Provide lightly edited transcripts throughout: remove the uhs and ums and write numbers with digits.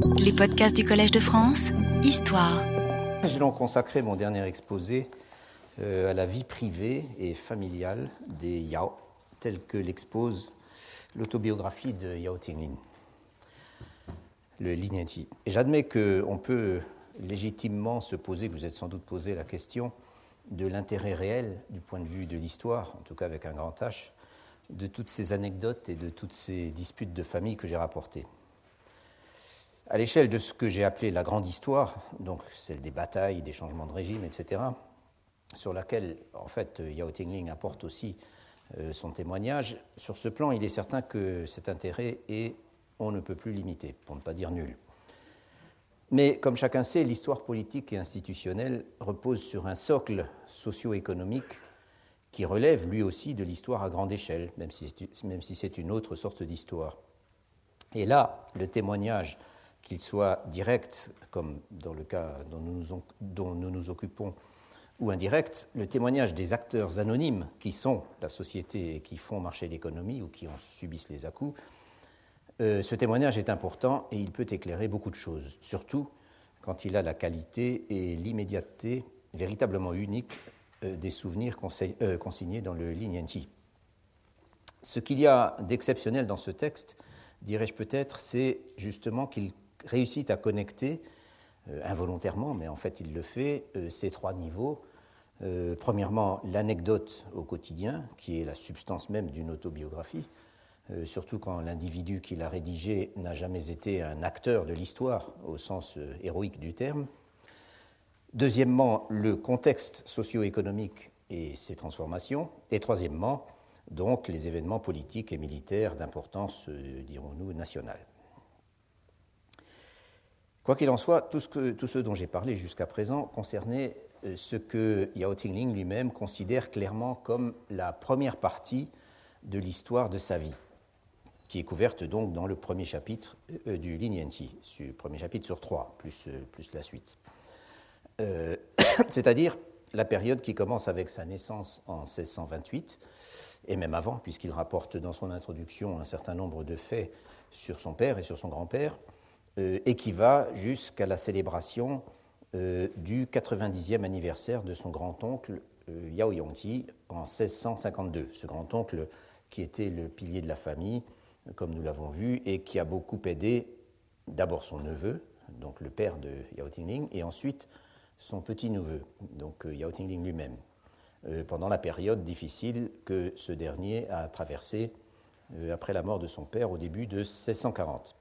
Les podcasts du Collège de France, Histoire. J'ai donc consacré mon dernier exposé à la vie privée et familiale des Yao, telle que l'expose l'autobiographie de Yao Tingling, le Lin-Yanqi. Et j'admets qu'on peut légitimement se poser, que vous êtes sans doute posé la question de l'intérêt réel du point de vue de l'histoire, en tout cas avec un grand H, de toutes ces anecdotes et de toutes ces disputes de famille que j'ai rapportées. À l'échelle de ce que j'ai appelé la grande histoire, donc celle des batailles, des changements de régime, etc., sur laquelle, en fait, Yao Tingling apporte aussi son témoignage, sur ce plan, il est certain que cet intérêt est, on ne peut plus limité, pour ne pas dire nul. Mais, comme chacun sait, l'histoire politique et institutionnelle repose sur un socle socio-économique qui relève, lui aussi, de l'histoire à grande échelle, même si c'est une autre sorte d'histoire. Et là, le témoignage, qu'il soit direct, comme dans le cas dont nous nous occupons, ou indirect, le témoignage des acteurs anonymes qui sont la société et qui font marcher l'économie ou qui en subissent les à-coups, ce témoignage est important et il peut éclairer beaucoup de choses, surtout quand il a la qualité et l'immédiateté véritablement uniques des souvenirs consignés dans le Lin-Yanqi. Ce qu'il y a d'exceptionnel dans ce texte, dirais-je peut-être, c'est justement qu'il réussit à connecter, involontairement, mais en fait il le fait, ces trois niveaux. Premièrement, l'anecdote au quotidien, qui est la substance même d'une autobiographie, surtout quand l'individu qui l'a rédigée n'a jamais été un acteur de l'histoire, au sens héroïque du terme. Deuxièmement, le contexte socio-économique et ses transformations. Et troisièmement, donc, les événements politiques et militaires d'importance, dirons-nous, nationale. Quoi qu'il en soit, tout ce dont j'ai parlé jusqu'à présent concernait ce que Yao Tingling lui-même considère clairement comme la première partie de l'histoire de sa vie, qui est couverte donc dans le premier chapitre du Lin-Yanqi, premier chapitre sur 3, plus la suite. C'est-à-dire la période qui commence avec sa naissance en 1628, et même avant, puisqu'il rapporte dans son introduction un certain nombre de faits sur son père et sur son grand-père, et qui va jusqu'à la célébration du 90e anniversaire de son grand-oncle Yao Yongji en 1652. Ce grand-oncle qui était le pilier de la famille, comme nous l'avons vu, et qui a beaucoup aidé d'abord son neveu, donc le père de Yao Tingling, et ensuite son petit-neveu, donc Yao Tingling lui-même, pendant la période difficile que ce dernier a traversée après la mort de son père au début de 1640.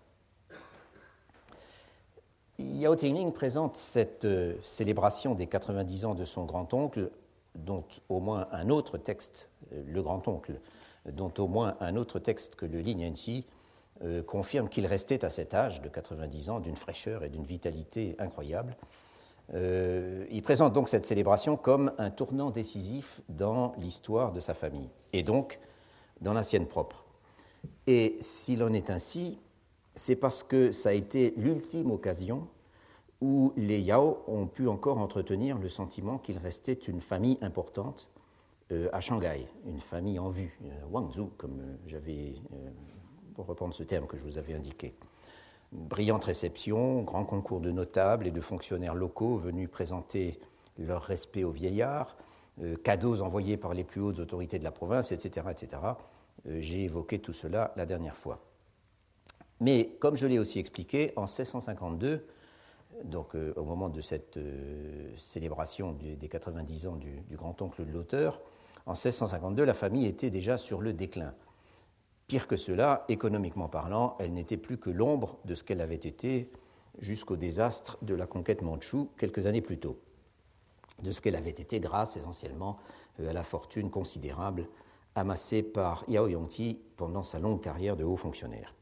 Yao Tingling présente cette célébration des 90 ans de son grand-oncle, dont au moins un autre texte, le grand-oncle, dont au moins un autre texte que le Lin-Yanqi confirme qu'il restait à cet âge de 90 ans d'une fraîcheur et d'une vitalité incroyables. Il présente donc cette célébration comme un tournant décisif dans l'histoire de sa famille, et donc dans la sienne propre. Et s'il en est ainsi, c'est parce que ça a été l'ultime occasion où les Yao ont pu encore entretenir le sentiment qu'il restait une famille importante à Shanghai, une famille en vue, Wangzhou, comme j'avais, pour reprendre ce terme que je vous avais indiqué. Brillante réception, grand concours de notables et de fonctionnaires locaux venus présenter leur respect aux vieillards, cadeaux envoyés par les plus hautes autorités de la province, etc., etc. J'ai évoqué tout cela la dernière fois. Mais, comme je l'ai aussi expliqué, en 1652, donc au moment de cette célébration des 90 ans du grand-oncle de l'auteur, en 1652, la famille était déjà sur le déclin. Pire que cela, économiquement parlant, elle n'était plus que l'ombre de ce qu'elle avait été jusqu'au désastre de la conquête mandchoue quelques années plus tôt, de ce qu'elle avait été grâce essentiellement à la fortune considérable amassée par Yao Yongji pendant sa longue carrière de haut fonctionnaire.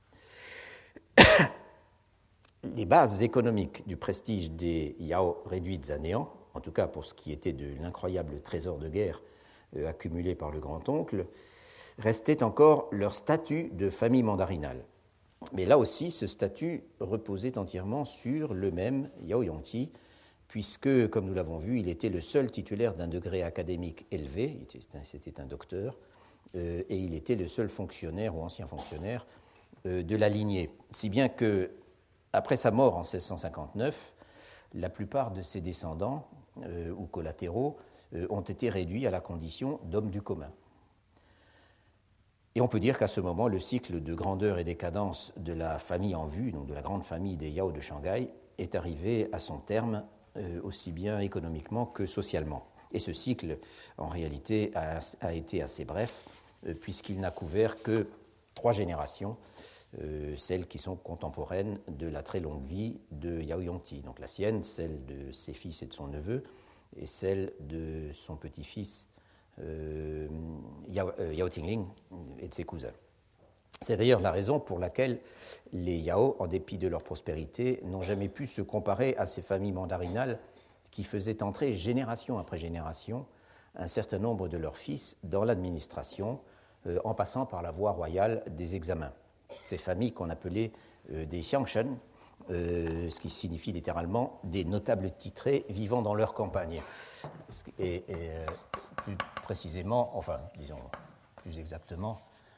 Les bases économiques du prestige des Yao réduites à néant, en tout cas pour ce qui était de l'incroyable trésor de guerre accumulé par le grand-oncle, restait encore leur statut de famille mandarinale. Mais là aussi, ce statut reposait entièrement sur le même Yao Yongji, puisque, comme nous l'avons vu, il était le seul titulaire d'un degré académique élevé, c'était un docteur, et il était le seul fonctionnaire ou ancien fonctionnaire de la lignée. Si bien que Après sa mort en 1659, la plupart de ses descendants ou collatéraux ont été réduits à la condition d'hommes du commun. Et on peut dire qu'à ce moment, le cycle de grandeur et décadence de la famille en vue, donc de la grande famille des Yao de Shanghai, est arrivé à son terme, aussi bien économiquement que socialement. Et ce cycle, en réalité, a été assez bref, puisqu'il n'a couvert que 3 générations, celles qui sont contemporaines de la très longue vie de Yao Yongti, donc la sienne, celle de ses fils et de son neveu, et celle de son petit-fils Yao Tingling et de ses cousins. C'est d'ailleurs la raison pour laquelle les Yao, en dépit de leur prospérité, n'ont jamais pu se comparer à ces familles mandarinales qui faisaient entrer génération après génération un certain nombre de leurs fils dans l'administration, en passant par la voie royale des examens. Ces familles qu'on appelait des xiangshen, ce qui signifie littéralement des notables titrés vivant dans leur campagne. Et plus précisément, enfin, disons plus exactement,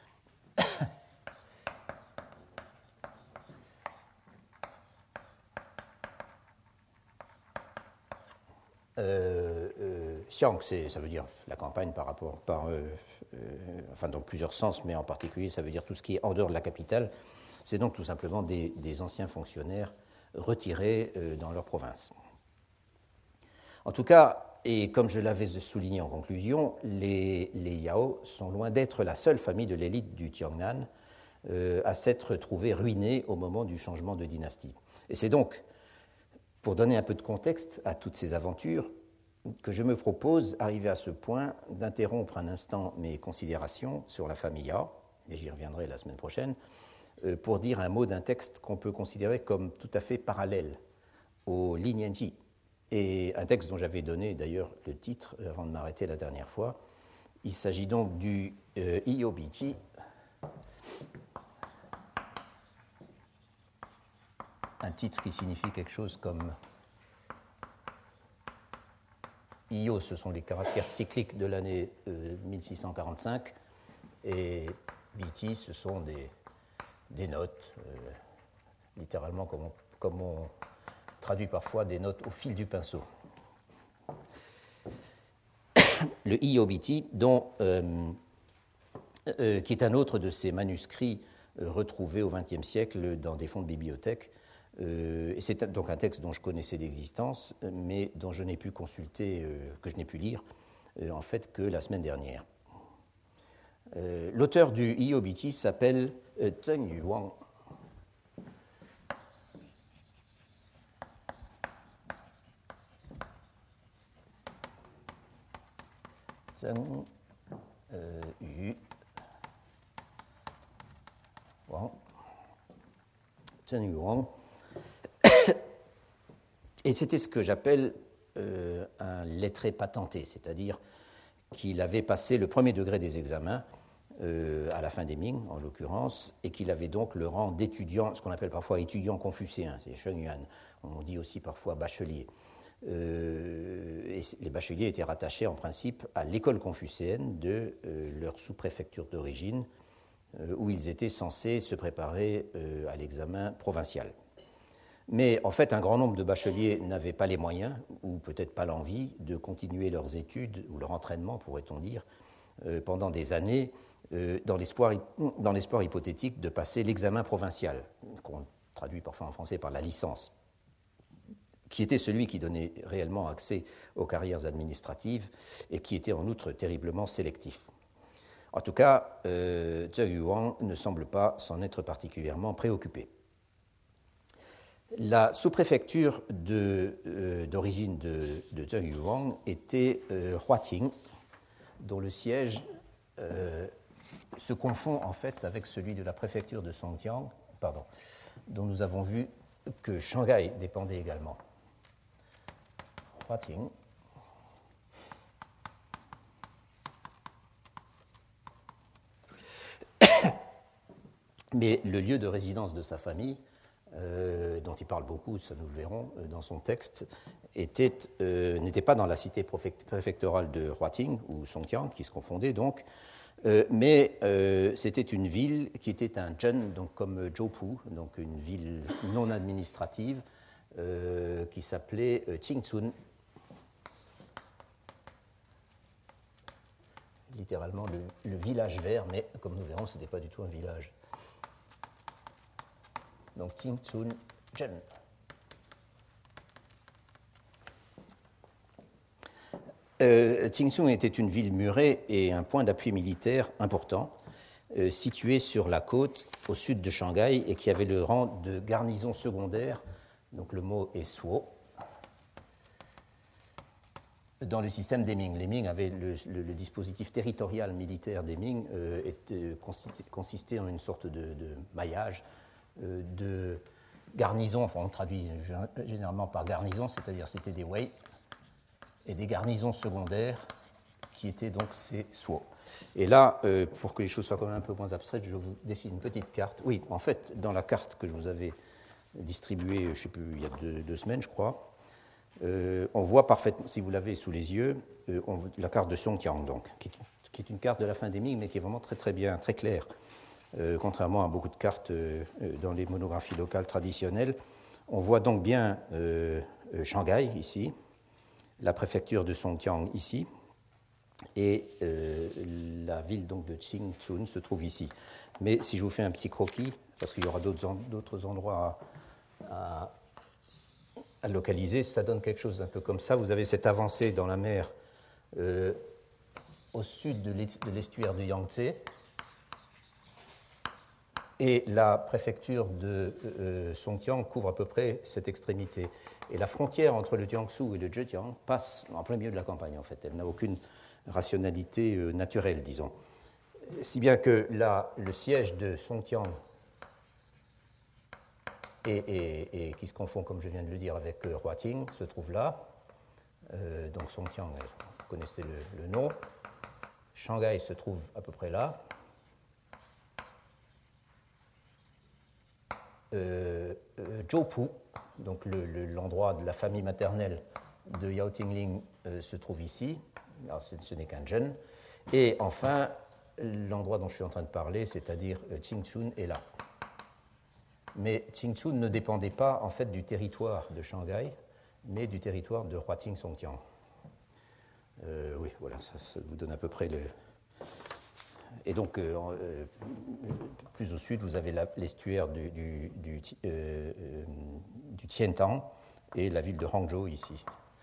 Xiang, ça veut dire la campagne enfin dans plusieurs sens, mais en particulier ça veut dire tout ce qui est en dehors de la capitale. C'est donc tout simplement des anciens fonctionnaires retirés dans leur province. En tout cas, et comme je l'avais souligné en conclusion, les Yao sont loin d'être la seule famille de l'élite du Tiongnan à s'être trouvée ruinée au moment du changement de dynastie. Et c'est donc, pour donner un peu de contexte à toutes ces aventures, que je me propose, arrivé à ce point, d'interrompre un instant mes considérations sur la famille Yao, et j'y reviendrai la semaine prochaine, pour dire un mot d'un texte qu'on peut considérer comme tout à fait parallèle au Li Nianji, et un texte dont j'avais donné d'ailleurs le titre avant de m'arrêter la dernière fois. Il s'agit donc du Iyobiji, un titre qui signifie quelque chose comme Iyo, ce sont les caractères cycliques de l'année 1645, et Biti, ce sont des notes, littéralement comme on traduit parfois des notes au fil du pinceau. Le Iyobiti, qui est un autre de ces manuscrits retrouvés au XXe siècle dans des fonds de bibliothèque. Et c'est donc un texte dont je connaissais l'existence, mais dont je n'ai pu consulter, que je n'ai pu lire, en fait, que la semaine dernière. L'auteur du Iyobiti s'appelle Zheng Yuwang. Zheng Yuwang. Et c'était ce que j'appelle un lettré patenté, c'est-à-dire qu'il avait passé le premier degré des examens à la fin des Ming, en l'occurrence, et qu'il avait donc le rang d'étudiant, ce qu'on appelle parfois étudiant confucéen, c'est Shengyuan, on dit aussi parfois bachelier. Et les bacheliers étaient rattachés en principe à l'école confucéenne de leur sous-préfecture d'origine, où ils étaient censés se préparer à l'examen provincial. Mais en fait, un grand nombre de bacheliers n'avaient pas les moyens, ou peut-être pas l'envie, de continuer leurs études, ou leur entraînement, pourrait-on dire, pendant des années, dans l'espoir hypothétique de passer l'examen provincial, qu'on traduit parfois en français par la licence, qui était celui qui donnait réellement accès aux carrières administratives et qui était en outre terriblement sélectif. En tout cas, Zheng Yuwang ne semble pas s'en être particulièrement préoccupé. La sous-préfecture d'origine de Zheng Yuwang était Huating, dont le siège se confond en fait avec celui de la préfecture de Songjiang, dont nous avons vu que Shanghai dépendait également. Huating. Mais le lieu de résidence de sa famille, dont il parle beaucoup, ça nous le verrons dans son texte, n'était pas dans la cité préfectorale de Huating ou Songjiang, qui se confondait donc, Mais c'était une ville qui était un zhen, donc comme Zhoupu, donc une ville non administrative, qui s'appelait Qingcun. Littéralement le village vert, mais comme nous verrons, ce n'était pas du tout un village. Donc Qingcun Zhen. Qingcun était une ville murée et un point d'appui militaire important, situé sur la côte au sud de Shanghai et qui avait le rang de garnison secondaire, donc le mot est suo, dans le système des Ming. Les Ming avaient le dispositif territorial militaire des Ming consistait en une sorte de maillage de garnison, enfin on traduit généralement par garnison, c'est-à-dire c'était des wei, et des garnisons secondaires qui étaient donc ces suo. Et là, pour que les choses soient quand même un peu moins abstraites, je vous dessine une petite carte. Oui, en fait, dans la carte que je vous avais distribuée, je ne sais plus, il y a deux semaines, je crois, on voit parfaitement, si vous l'avez sous les yeux, la carte de Songjiang, donc, qui est une carte de la fin des Ming, mais qui est vraiment très très bien, très claire. Contrairement à beaucoup de cartes dans les monographies locales traditionnelles. On voit donc bien Shanghai ici, la préfecture de Songjiang ici, et la ville donc de Qingcun se trouve ici. Mais si je vous fais un petit croquis, parce qu'il y aura d'autres endroits à localiser, ça donne quelque chose d'un peu comme ça. Vous avez cette avancée dans la mer au sud de l'estuaire de Yangtze, et la préfecture de Songjiang couvre à peu près cette extrémité. Et la frontière entre le Jiangsu et le Zhejiang passe en plein milieu de la campagne, en fait. Elle n'a aucune rationalité naturelle, disons. Si bien que là, le siège de Songjiang, et qui se confond, comme je viens de le dire, avec Huating, se trouve là. Donc Songjiang, vous connaissez le nom. Shanghai se trouve à peu près là. Zhoupu, donc l'endroit de la famille maternelle de Yao Tingling, se trouve ici. Alors, ce n'est qu'un zhen. Et enfin, l'endroit dont je suis en train de parler, c'est-à-dire Qingcun, est là. Mais Qingcun ne dépendait pas en fait du territoire de Shanghai, mais du territoire de Huating-Songjiang. Oui, voilà, ça vous donne à peu près le. Et donc, plus au sud, vous avez l'estuaire du Tientang et la ville de Hangzhou ici.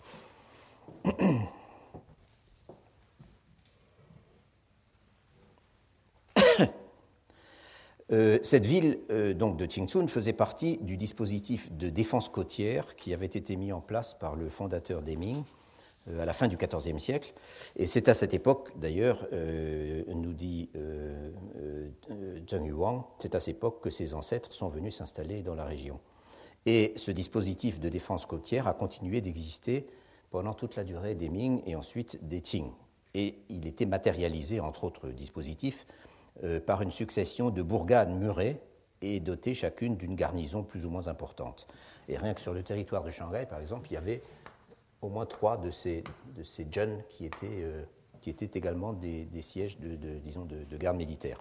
Cette ville donc de Qingcun faisait partie du dispositif de défense côtière qui avait été mis en place par le fondateur des Ming à la fin du XIVe siècle. Et c'est à cette époque, d'ailleurs, nous dit Zheng Yuang, c'est à cette époque que ses ancêtres sont venus s'installer dans la région. Et ce dispositif de défense côtière a continué d'exister pendant toute la durée des Ming et ensuite des Qing. Et il était matérialisé, entre autres dispositifs, par une succession de bourgades murées et dotées chacune d'une garnison plus ou moins importante. Et rien que sur le territoire de Shanghai, par exemple, il y avait au moins 3 de ces zhen qui étaient également des sièges de garde militaire.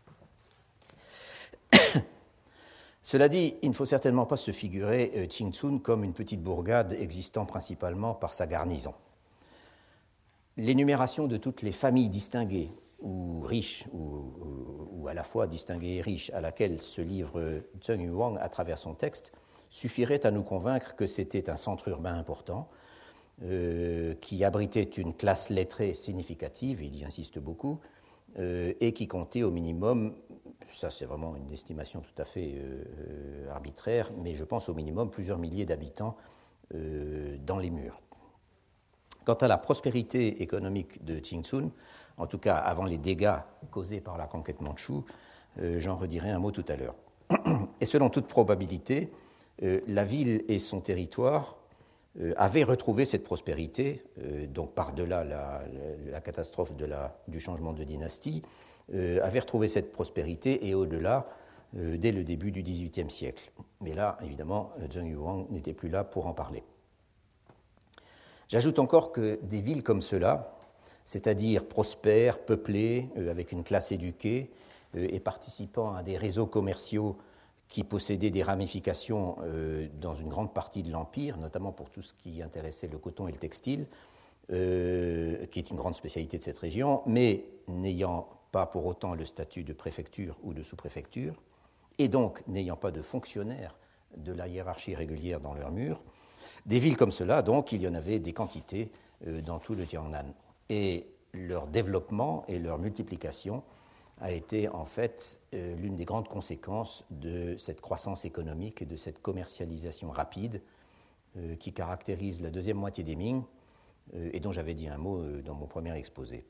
Cela dit, il ne faut certainement pas se figurer Qingcun comme une petite bourgade existant principalement par sa garnison. L'énumération de toutes les familles distinguées ou riches, ou à la fois distinguées et riches, à laquelle se livre Zheng Yuang à travers son texte, suffirait à nous convaincre que c'était un centre urbain important, qui abritait une classe lettrée significative, il y insiste beaucoup, et qui comptait au minimum, ça c'est vraiment une estimation tout à fait arbitraire, mais je pense au minimum plusieurs milliers d'habitants dans les murs. Quant à la prospérité économique de Qingcun, en tout cas avant les dégâts causés par la conquête mandchoue, j'en redirai un mot tout à l'heure. Et selon toute probabilité, la ville et son territoire avaient retrouvé cette prospérité, donc par-delà la catastrophe du changement de dynastie, avaient retrouvé cette prospérité et au-delà dès le début du XVIIIe siècle. Mais là, évidemment, Zheng Yuang n'était plus là pour en parler. J'ajoute encore que des villes comme cela c'est-à-dire prospère, peuplé, avec une classe éduquée et participant à des réseaux commerciaux qui possédaient des ramifications dans une grande partie de l'Empire, notamment pour tout ce qui intéressait le coton et le textile, qui est une grande spécialité de cette région, mais n'ayant pas pour autant le statut de préfecture ou de sous-préfecture, et donc n'ayant pas de fonctionnaires de la hiérarchie régulière dans leurs murs. Des villes comme cela, donc, il y en avait des quantités dans tout le Jiangnan. Et leur développement et leur multiplication a été en fait l'une des grandes conséquences de cette croissance économique et de cette commercialisation rapide qui caractérise la deuxième moitié des Ming et dont j'avais dit un mot dans mon premier exposé.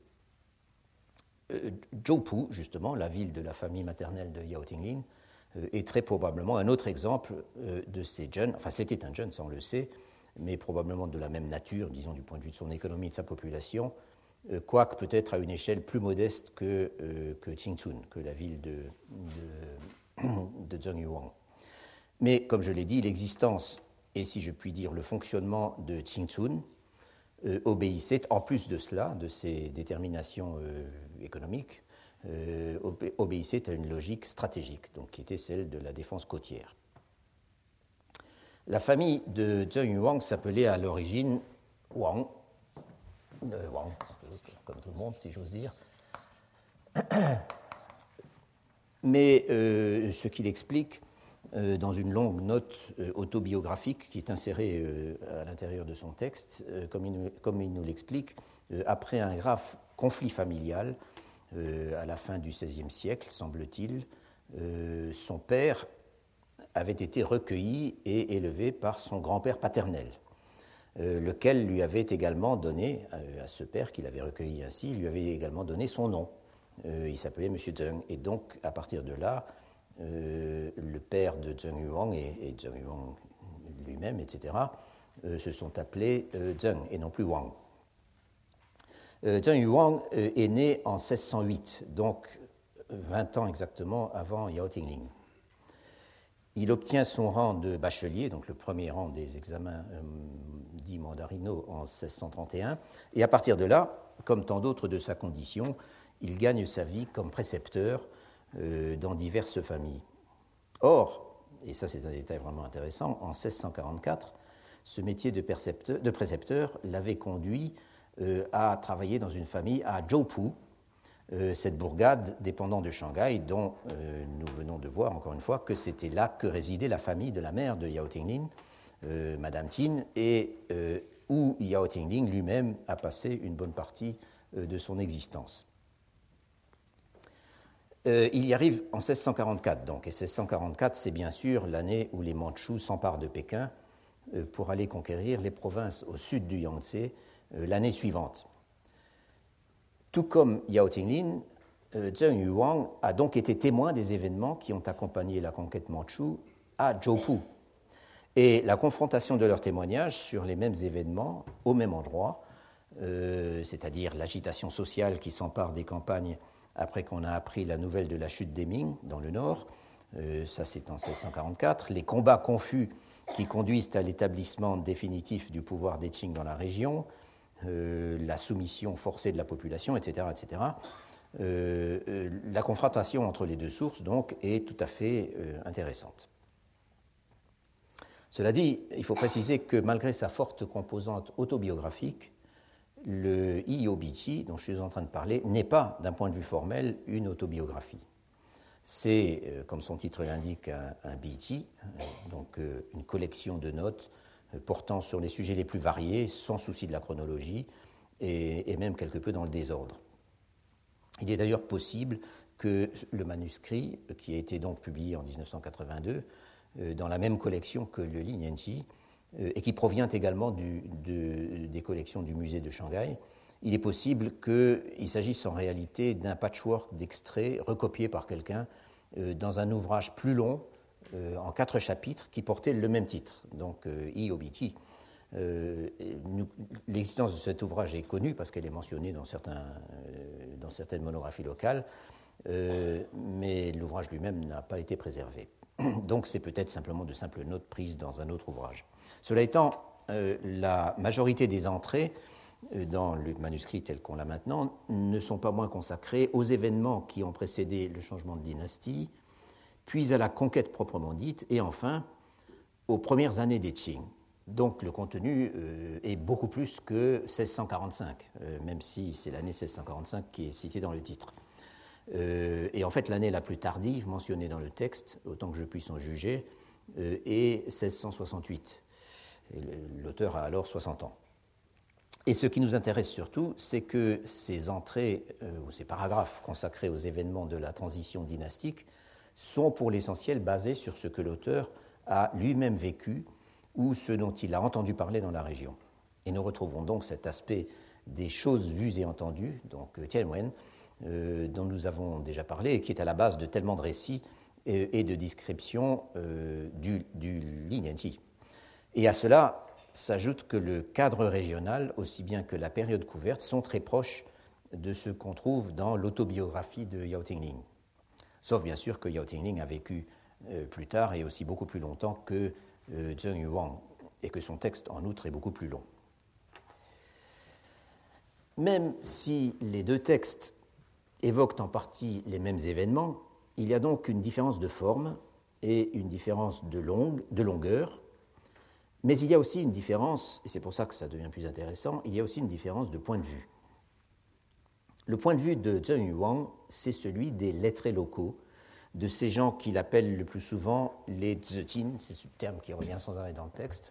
Zhoupu, justement, la ville de la famille maternelle de Yao Tinglin, est très probablement un autre exemple de ces jeunes, enfin c'était un jeune, ça on le sait, mais probablement de la même nature, disons du point de vue de son économie et de sa population, quoique peut-être à une échelle plus modeste que Qingchun, que la ville de Zhengyuan. Mais comme je l'ai dit, l'existence, et si je puis dire le fonctionnement de Qingchun, obéissait, en plus de cela, de ses déterminations économiques, obéissait à une logique stratégique, donc, qui était celle de la défense côtière. La famille de Zheng Yuang s'appelait à l'origine Wang, comme tout le monde, si j'ose dire. Mais ce qu'il explique dans une longue note autobiographique qui est insérée à l'intérieur de son texte, comme il nous l'explique, après un grave conflit familial à la fin du XVIe siècle, semble-t-il, son père avait été recueilli et élevé par son grand-père paternel, lequel lui avait également donné, à ce père qu'il avait recueilli ainsi, lui avait également donné son nom. Il s'appelait M. Zheng. Et donc, à partir de là, le père de Zheng Yuang et Zheng Yuang lui-même, etc., se sont appelés Zheng et non plus Wang. Zheng Yuang est né en 1608, donc 20 ans exactement avant Yao Tinglin. Il obtient son rang de bachelier, donc le premier rang des examens dits mandarinaux en 1631, et à partir de là, comme tant d'autres de sa condition, il gagne sa vie comme précepteur dans diverses familles. Or, et ça c'est un détail vraiment intéressant, en 1644, ce métier de précepteur l'avait conduit à travailler dans une famille à Zhoupu, cette bourgade dépendant de Shanghai, dont nous venons de voir encore une fois que c'était là que résidait la famille de la mère de Yao Tinglin, Madame Tin, et où Yao Tinglin lui-même a passé une bonne partie de son existence. Il y arrive en 1644, donc, et 1644, c'est bien sûr l'année où les Mandchous s'emparent de Pékin pour aller conquérir les provinces au sud du Yangtze l'année suivante. Tout comme Yao Tinglin, Zheng Yuang a donc été témoin des événements qui ont accompagné la conquête mandchoue à Zhoupu. Et la confrontation de leurs témoignages sur les mêmes événements, au même endroit, c'est-à-dire l'agitation sociale qui s'empare des campagnes après qu'on a appris la nouvelle de la chute des Ming dans le nord, ça c'est en 1644, les combats confus qui conduisent à l'établissement définitif du pouvoir des Qing dans la région, la soumission forcée de la population, etc., etc. La confrontation entre les deux sources, donc, est tout à fait intéressante. Cela dit, il faut préciser que malgré sa forte composante autobiographique, le Iyōbichi, dont je suis en train de parler, n'est pas, d'un point de vue formel, une autobiographie. C'est, comme son titre l'indique, un bichi, donc une collection de notes portant sur les sujets les plus variés, sans souci de la chronologie, et même quelque peu dans le désordre. Il est d'ailleurs possible que le manuscrit, qui a été donc publié en 1982, dans la même collection que le Li Nianqi, et qui provient également des collections du musée de Shanghai, il est possible qu'il s'agisse en réalité d'un patchwork d'extraits recopiés par quelqu'un dans un ouvrage plus long, en 4 chapitres, qui portait le même titre, donc Iyōbichi. L'existence de cet ouvrage est connue parce qu'elle est mentionnée dans certaines monographies locales, mais l'ouvrage lui-même n'a pas été préservé. Donc c'est peut-être simplement de simples notes prises dans un autre ouvrage. Cela étant, la majorité des entrées dans le manuscrit tel qu'on l'a maintenant, ne sont pas moins consacrés aux événements qui ont précédé le changement de dynastie, puis à la conquête proprement dite, et enfin aux premières années des Qing. Donc le contenu est beaucoup plus que 1645, même si c'est l'année 1645 qui est citée dans le titre. Et en fait, l'année la plus tardive mentionnée dans le texte, autant que je puisse en juger, est 1668. Et l'auteur a alors 60 ans. Et ce qui nous intéresse surtout, c'est que ces entrées ou ces paragraphes consacrés aux événements de la transition dynastique sont pour l'essentiel basés sur ce que l'auteur a lui-même vécu ou ce dont il a entendu parler dans la région. Et nous retrouvons donc cet aspect des choses vues et entendues, donc Tianwen, dont nous avons déjà parlé et qui est à la base de tellement de récits et de descriptions du Li Nianqi. Et à cela s'ajoute que le cadre régional, aussi bien que la période couverte, sont très proches de ce qu'on trouve dans l'autobiographie de Yao Tingling. Sauf bien sûr que Yao Tingling a vécu plus tard et aussi beaucoup plus longtemps que Zheng Yuang, et que son texte en outre est beaucoup plus long. Même si les deux textes évoquent en partie les mêmes événements, il y a donc une différence de forme et une différence de longueur, mais il y a aussi une différence, et c'est pour ça que ça devient plus intéressant, il y a aussi une différence de point de vue. Le point de vue de Zheng Yuang, c'est celui des lettrés locaux, de ces gens qu'il appelle le plus souvent les Zheqin, c'est ce terme qui revient sans arrêt dans le texte.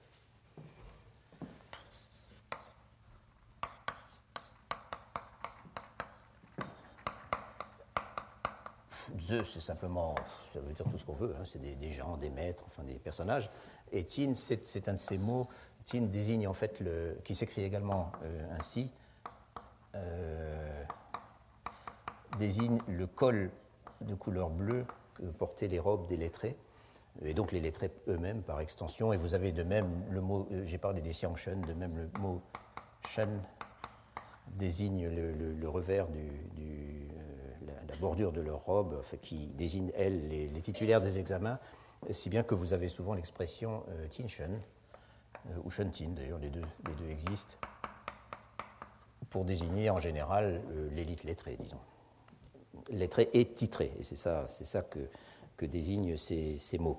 Ze, c'est simplement, ça veut dire tout ce qu'on veut, hein, c'est des gens, des maîtres, enfin des personnages. Et Qin, c'est un de ces mots. Qin désigne en fait, qui s'écrit également ainsi, désigne le col de couleur bleue que portaient les robes des lettrés, et donc les lettrés eux-mêmes par extension. Et vous avez de même le mot, j'ai parlé des xiangshen, de même le mot shen désigne le revers la bordure de leur robe, enfin, qui désigne, elles, les titulaires des examens, si bien que vous avez souvent l'expression tinshen, ou shentin, d'ailleurs les deux existent, pour désigner en général l'élite lettrée, disons. Lettrée et titrée, et c'est ça que désignent ces mots.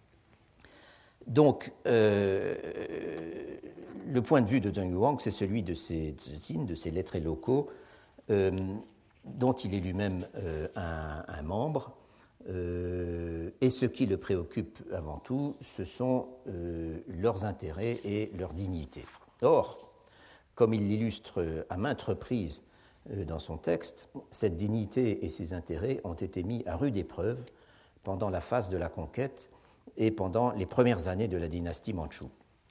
Donc, le point de vue de Zheng Yuang, c'est celui de ces Zheqin, de ces lettrés locaux, dont il est lui-même un membre. Et ce qui le préoccupe avant tout, ce sont leurs intérêts et leur dignité. Or, comme il l'illustre à maintes reprises dans son texte, cette dignité et ses intérêts ont été mis à rude épreuve pendant la phase de la conquête et pendant les premières années de la dynastie mandchoue.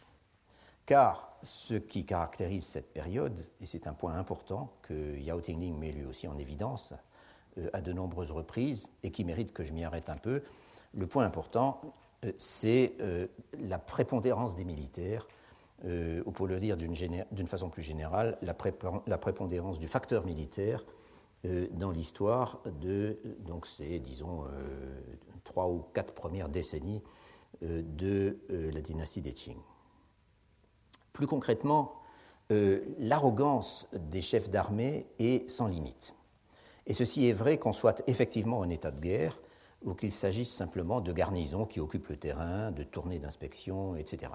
Car ce qui caractérise cette période, et c'est un point important que Yao Tingling met lui aussi en évidence à de nombreuses reprises et qui mérite que je m'y arrête un peu, le point important, c'est la prépondérance des militaires, ou pour le dire d'une façon plus générale, la prépondérance du facteur militaire dans l'histoire de, donc c'est, disons, 3 ou 4 premières décennies de la dynastie des Qing. Plus concrètement, l'arrogance des chefs d'armée est sans limite. Et ceci est vrai qu'on soit effectivement en état de guerre ou qu'il s'agisse simplement de garnisons qui occupent le terrain, de tournées d'inspection, etc.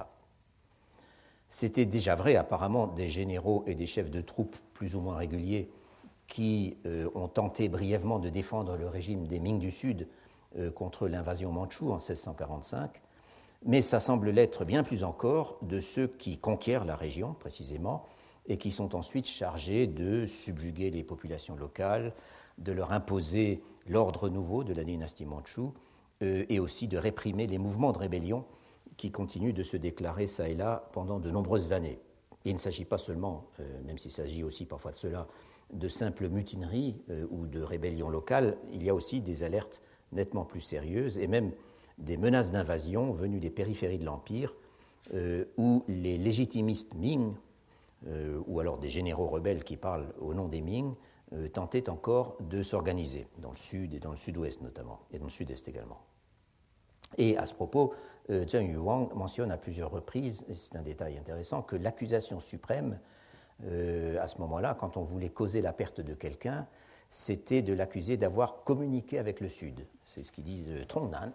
C'était déjà vrai apparemment des généraux et des chefs de troupes plus ou moins réguliers qui ont tenté brièvement de défendre le régime des Ming du Sud contre l'invasion mandchoue en 1645, mais ça semble l'être bien plus encore de ceux qui conquièrent la région, précisément, et qui sont ensuite chargés de subjuguer les populations locales, de leur imposer l'ordre nouveau de la dynastie mandchoue, et aussi de réprimer les mouvements de rébellion qui continuent de se déclarer çà et là pendant de nombreuses années. Et il ne s'agit pas seulement, même s'il s'agit aussi parfois de cela, de simples mutineries ou de rébellions locales, il y a aussi des alertes nettement plus sérieuses et même des menaces d'invasion venues des périphéries de l'Empire où les légitimistes Ming, ou alors des généraux rebelles qui parlent au nom des Ming, tentaient encore de s'organiser, dans le sud et dans le sud-ouest notamment, et dans le sud-est également. Et à ce propos, Zheng Yuang mentionne à plusieurs reprises, et c'est un détail intéressant, que l'accusation suprême à ce moment-là, quand on voulait causer la perte de quelqu'un, c'était de l'accuser d'avoir communiqué avec le Sud. C'est ce qu'ils disent Trongnan.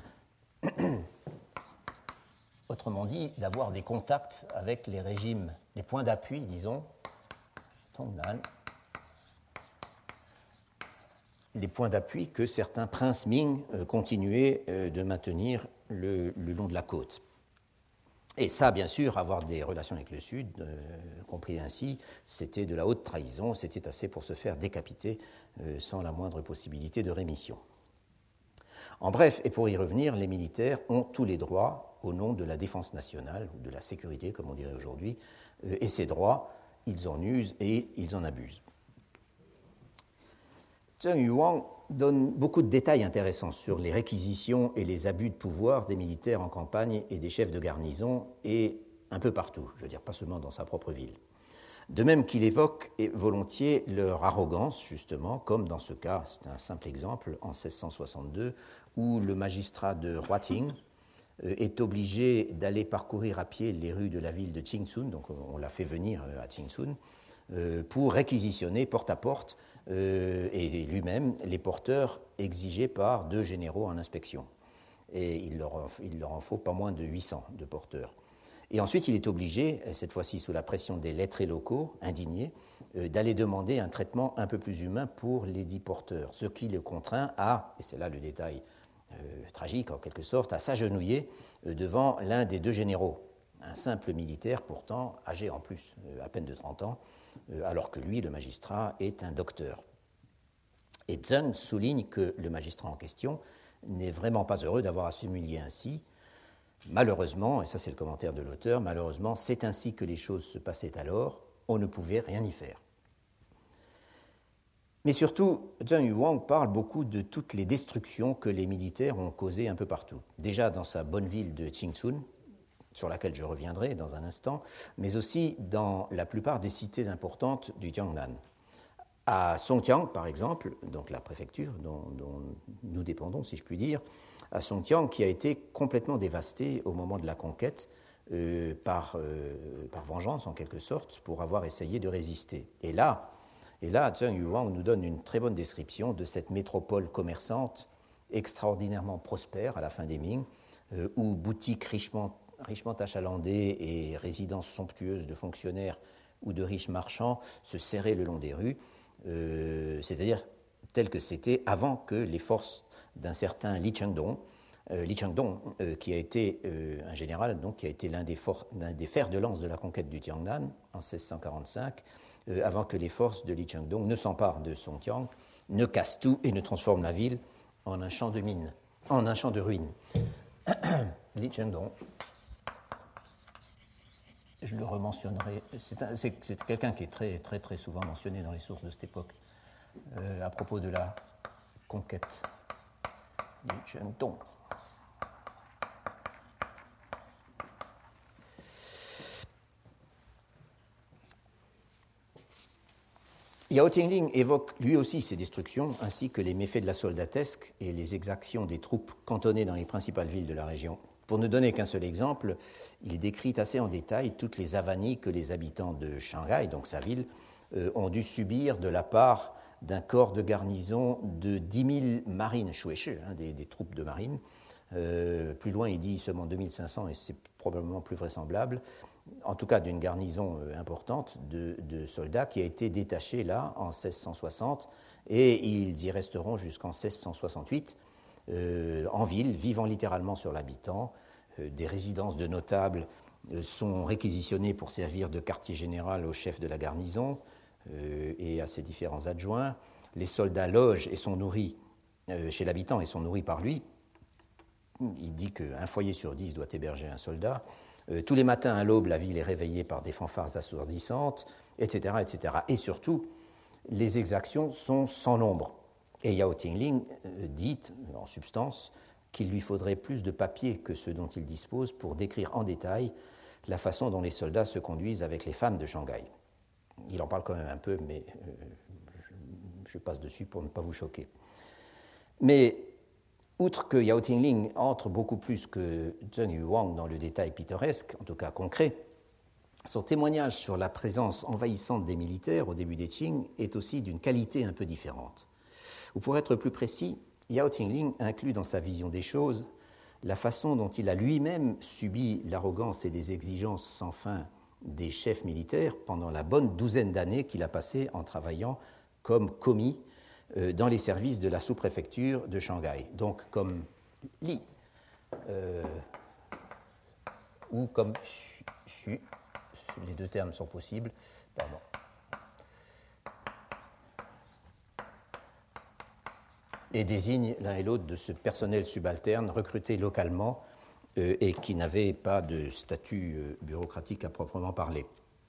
Autrement dit, d'avoir des contacts avec les régimes, les points d'appui, disons, Trongnan, les points d'appui que certains princes Ming continuaient de maintenir le long de la côte. Et ça, bien sûr, avoir des relations avec le Sud, compris ainsi, c'était de la haute trahison, c'était assez pour se faire décapiter sans la moindre possibilité de rémission. En bref, et pour y revenir, les militaires ont tous les droits au nom de la défense nationale, ou de la sécurité, comme on dirait aujourd'hui, et ces droits, ils en usent et ils en abusent. Zheng Yuang donne beaucoup de détails intéressants sur les réquisitions et les abus de pouvoir des militaires en campagne et des chefs de garnison, et un peu partout, je veux dire, pas seulement dans sa propre ville. De même qu'il évoque volontiers leur arrogance, justement, comme dans ce cas, c'est un simple exemple, en 1662, où le magistrat de Huating est obligé d'aller parcourir à pied les rues de la ville de Qingsun, donc on l'a fait venir à Qingsun, pour réquisitionner porte à porte, et lui-même, les porteurs exigés par 2 généraux en inspection. Et il leur en faut pas moins de 800 de porteurs. Et ensuite, il est obligé, cette fois-ci sous la pression des lettrés locaux, indignés, d'aller demander un traitement un peu plus humain pour les 10 porteurs, ce qui le contraint à, et c'est là le détail tragique en quelque sorte, à s'agenouiller devant l'un des 2 généraux, un simple militaire pourtant âgé en plus, à peine de 30 ans, alors que lui, le magistrat, est un docteur. Et Zheng souligne que le magistrat en question n'est vraiment pas heureux d'avoir à s'humilier ainsi. Malheureusement, et ça c'est le commentaire de l'auteur, malheureusement, c'est ainsi que les choses se passaient alors, on ne pouvait rien y faire. Mais surtout, Zheng Yuang parle beaucoup de toutes les destructions que les militaires ont causées un peu partout. Déjà dans sa bonne ville de Qingsun, sur laquelle je reviendrai dans un instant, mais aussi dans la plupart des cités importantes du Jiangnan. À Songjiang, par exemple, donc la préfecture dont nous dépendons, si je puis dire, à Songjiang, qui a été complètement dévastée au moment de la conquête par vengeance, en quelque sorte, pour avoir essayé de résister. Et là, Zheng Yuang nous donne une très bonne description de cette métropole commerçante extraordinairement prospère à la fin des Ming, où boutiques richement achalandées et résidences somptueuses de fonctionnaires ou de riches marchands se serraient le long des rues, c'est-à-dire tel que c'était avant que les forces d'un certain Li Chengdong, qui a été un général donc, qui a été l'un des fers de lance de la conquête du Tiangnan en 1645, avant que les forces de Li Chengdong ne s'emparent de Songjiang, ne cassent tout et ne transforment la ville en un champ de mines, en un champ de ruines. Li Chengdong, je le rementionnerai, c'est quelqu'un qui est très, très, très souvent mentionné dans les sources de cette époque, à propos de la conquête. Li Chengdong. Yao Tingling évoque lui aussi ces destructions, ainsi que les méfaits de la soldatesque et les exactions des troupes cantonnées dans les principales villes de la région. Pour ne donner qu'un seul exemple, il décrit assez en détail toutes les avanies que les habitants de Shanghai, donc sa ville, ont dû subir de la part d'un corps de garnison de 10 000 marines shueshi, des troupes de marine. Plus loin, il dit seulement 2500, et c'est probablement plus vraisemblable, en tout cas d'une garnison importante de soldats qui a été détachée là en 1660, et ils y resteront jusqu'en 1668, en ville, vivant littéralement sur l'habitant. Des résidences de notables sont réquisitionnées pour servir de quartier général au chef de la garnison et à ses différents adjoints. Les soldats logent et sont nourris chez l'habitant et sont nourris par lui. Il dit qu'un foyer sur 10 doit héberger un soldat. Tous les matins à l'aube, la ville est réveillée par des fanfares assourdissantes, etc., etc. Et surtout, les exactions sont sans nombre. Et Yao Tingling dit, en substance, qu'il lui faudrait plus de papier que ceux dont il dispose pour décrire en détail la façon dont les soldats se conduisent avec les femmes de Shanghai. Il en parle quand même un peu, mais je passe dessus pour ne pas vous choquer. Mais outre que Yao Tingling entre beaucoup plus que Zheng Yuang dans le détail pittoresque, en tout cas concret, Son témoignage sur la présence envahissante des militaires au début des Qing est aussi d'une qualité un peu différente. Ou pour être plus précis, Yao Tingling inclut dans sa vision des choses la façon dont il a lui-même subi l'arrogance et les exigences sans fin des chefs militaires pendant la bonne douzaine d'années qu'il a passées en travaillant comme commis dans les services de la sous-préfecture de Shanghai, donc comme Li ou comme Xu. Les deux termes sont possibles. Pardon. Et désigne l'un et l'autre de ce personnel subalterne recruté localement et qui n'avait pas de statut bureaucratique à proprement parler.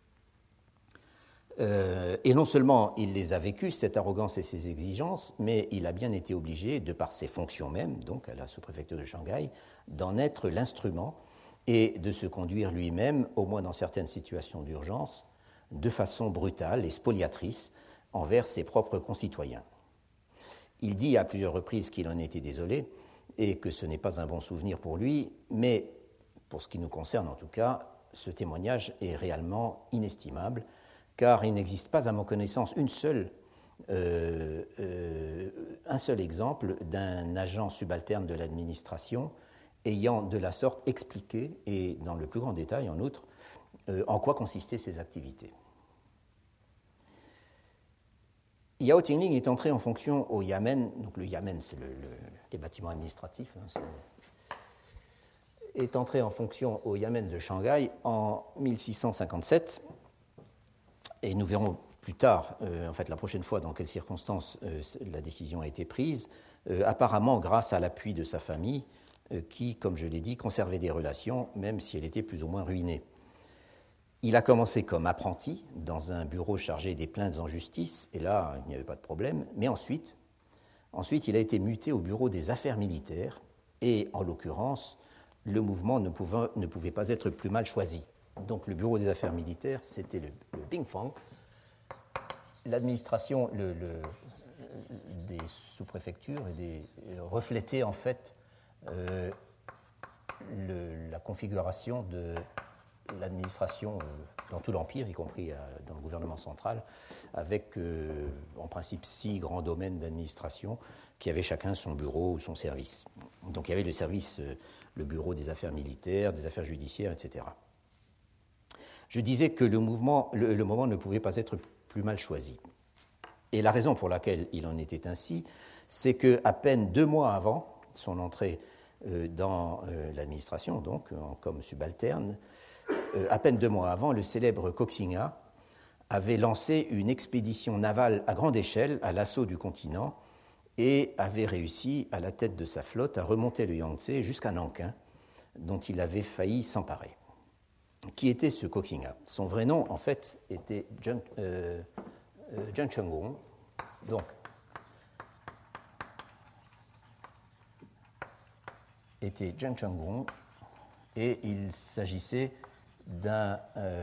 Et non seulement il les a vécus, cette arrogance et ces exigences, mais il a bien été obligé, de par ses fonctions même, donc à la sous-préfecture de Shanghai, d'en être l'instrument et de se conduire lui-même, au moins dans certaines situations d'urgence, de façon brutale et spoliatrice envers ses propres concitoyens. Il dit à plusieurs reprises qu'il en était désolé et que ce n'est pas un bon souvenir pour lui, mais pour ce qui nous concerne en tout cas, ce témoignage est réellement inestimable, car il n'existe pas à ma connaissance un seul exemple d'un agent subalterne de l'administration ayant de la sorte expliqué, et dans le plus grand détail en outre, en quoi consistaient ses activités. Yao Tingling est entré en fonction au Yamen, donc le Yamen c'est les bâtiments administratifs, est entré en fonction au Yamen de Shanghai en 1657, et nous verrons plus tard, en fait la prochaine fois, dans quelles circonstances la décision a été prise, apparemment grâce à l'appui de sa famille, qui, comme je l'ai dit, conservait des relations, même si elle était plus ou moins ruinée. Il a commencé comme apprenti dans un bureau chargé des plaintes en justice, et là, il n'y avait pas de problème, mais ensuite, il a été muté au bureau des affaires militaires, et en l'occurrence, le mouvement ne pouvait pas être plus mal choisi. Donc le bureau des affaires militaires, c'était le Bingfang. L'administration des sous-préfectures reflétait en fait la configuration de l'administration dans tout l'Empire, y compris dans le gouvernement central, avec en principe 6 grands domaines d'administration qui avaient chacun son bureau ou son service. Donc il y avait le service, le bureau des affaires militaires, des affaires judiciaires, etc. Je disais que le moment ne pouvait pas être plus mal choisi. Et la raison pour laquelle il en était ainsi, c'est qu'à peine 2 mois avant son entrée dans l'administration, donc comme subalterne, à peine 2 mois avant, le célèbre Koxinga avait lancé une expédition navale à grande échelle à l'assaut du continent et avait réussi, à la tête de sa flotte, à remonter le Yangtze jusqu'à Nankin, dont il avait failli s'emparer. Qui était ce Koxinga ? Son vrai nom, en fait, était Zheng Chenggong. Donc, était Zheng Chenggong, et il s'agissait d'un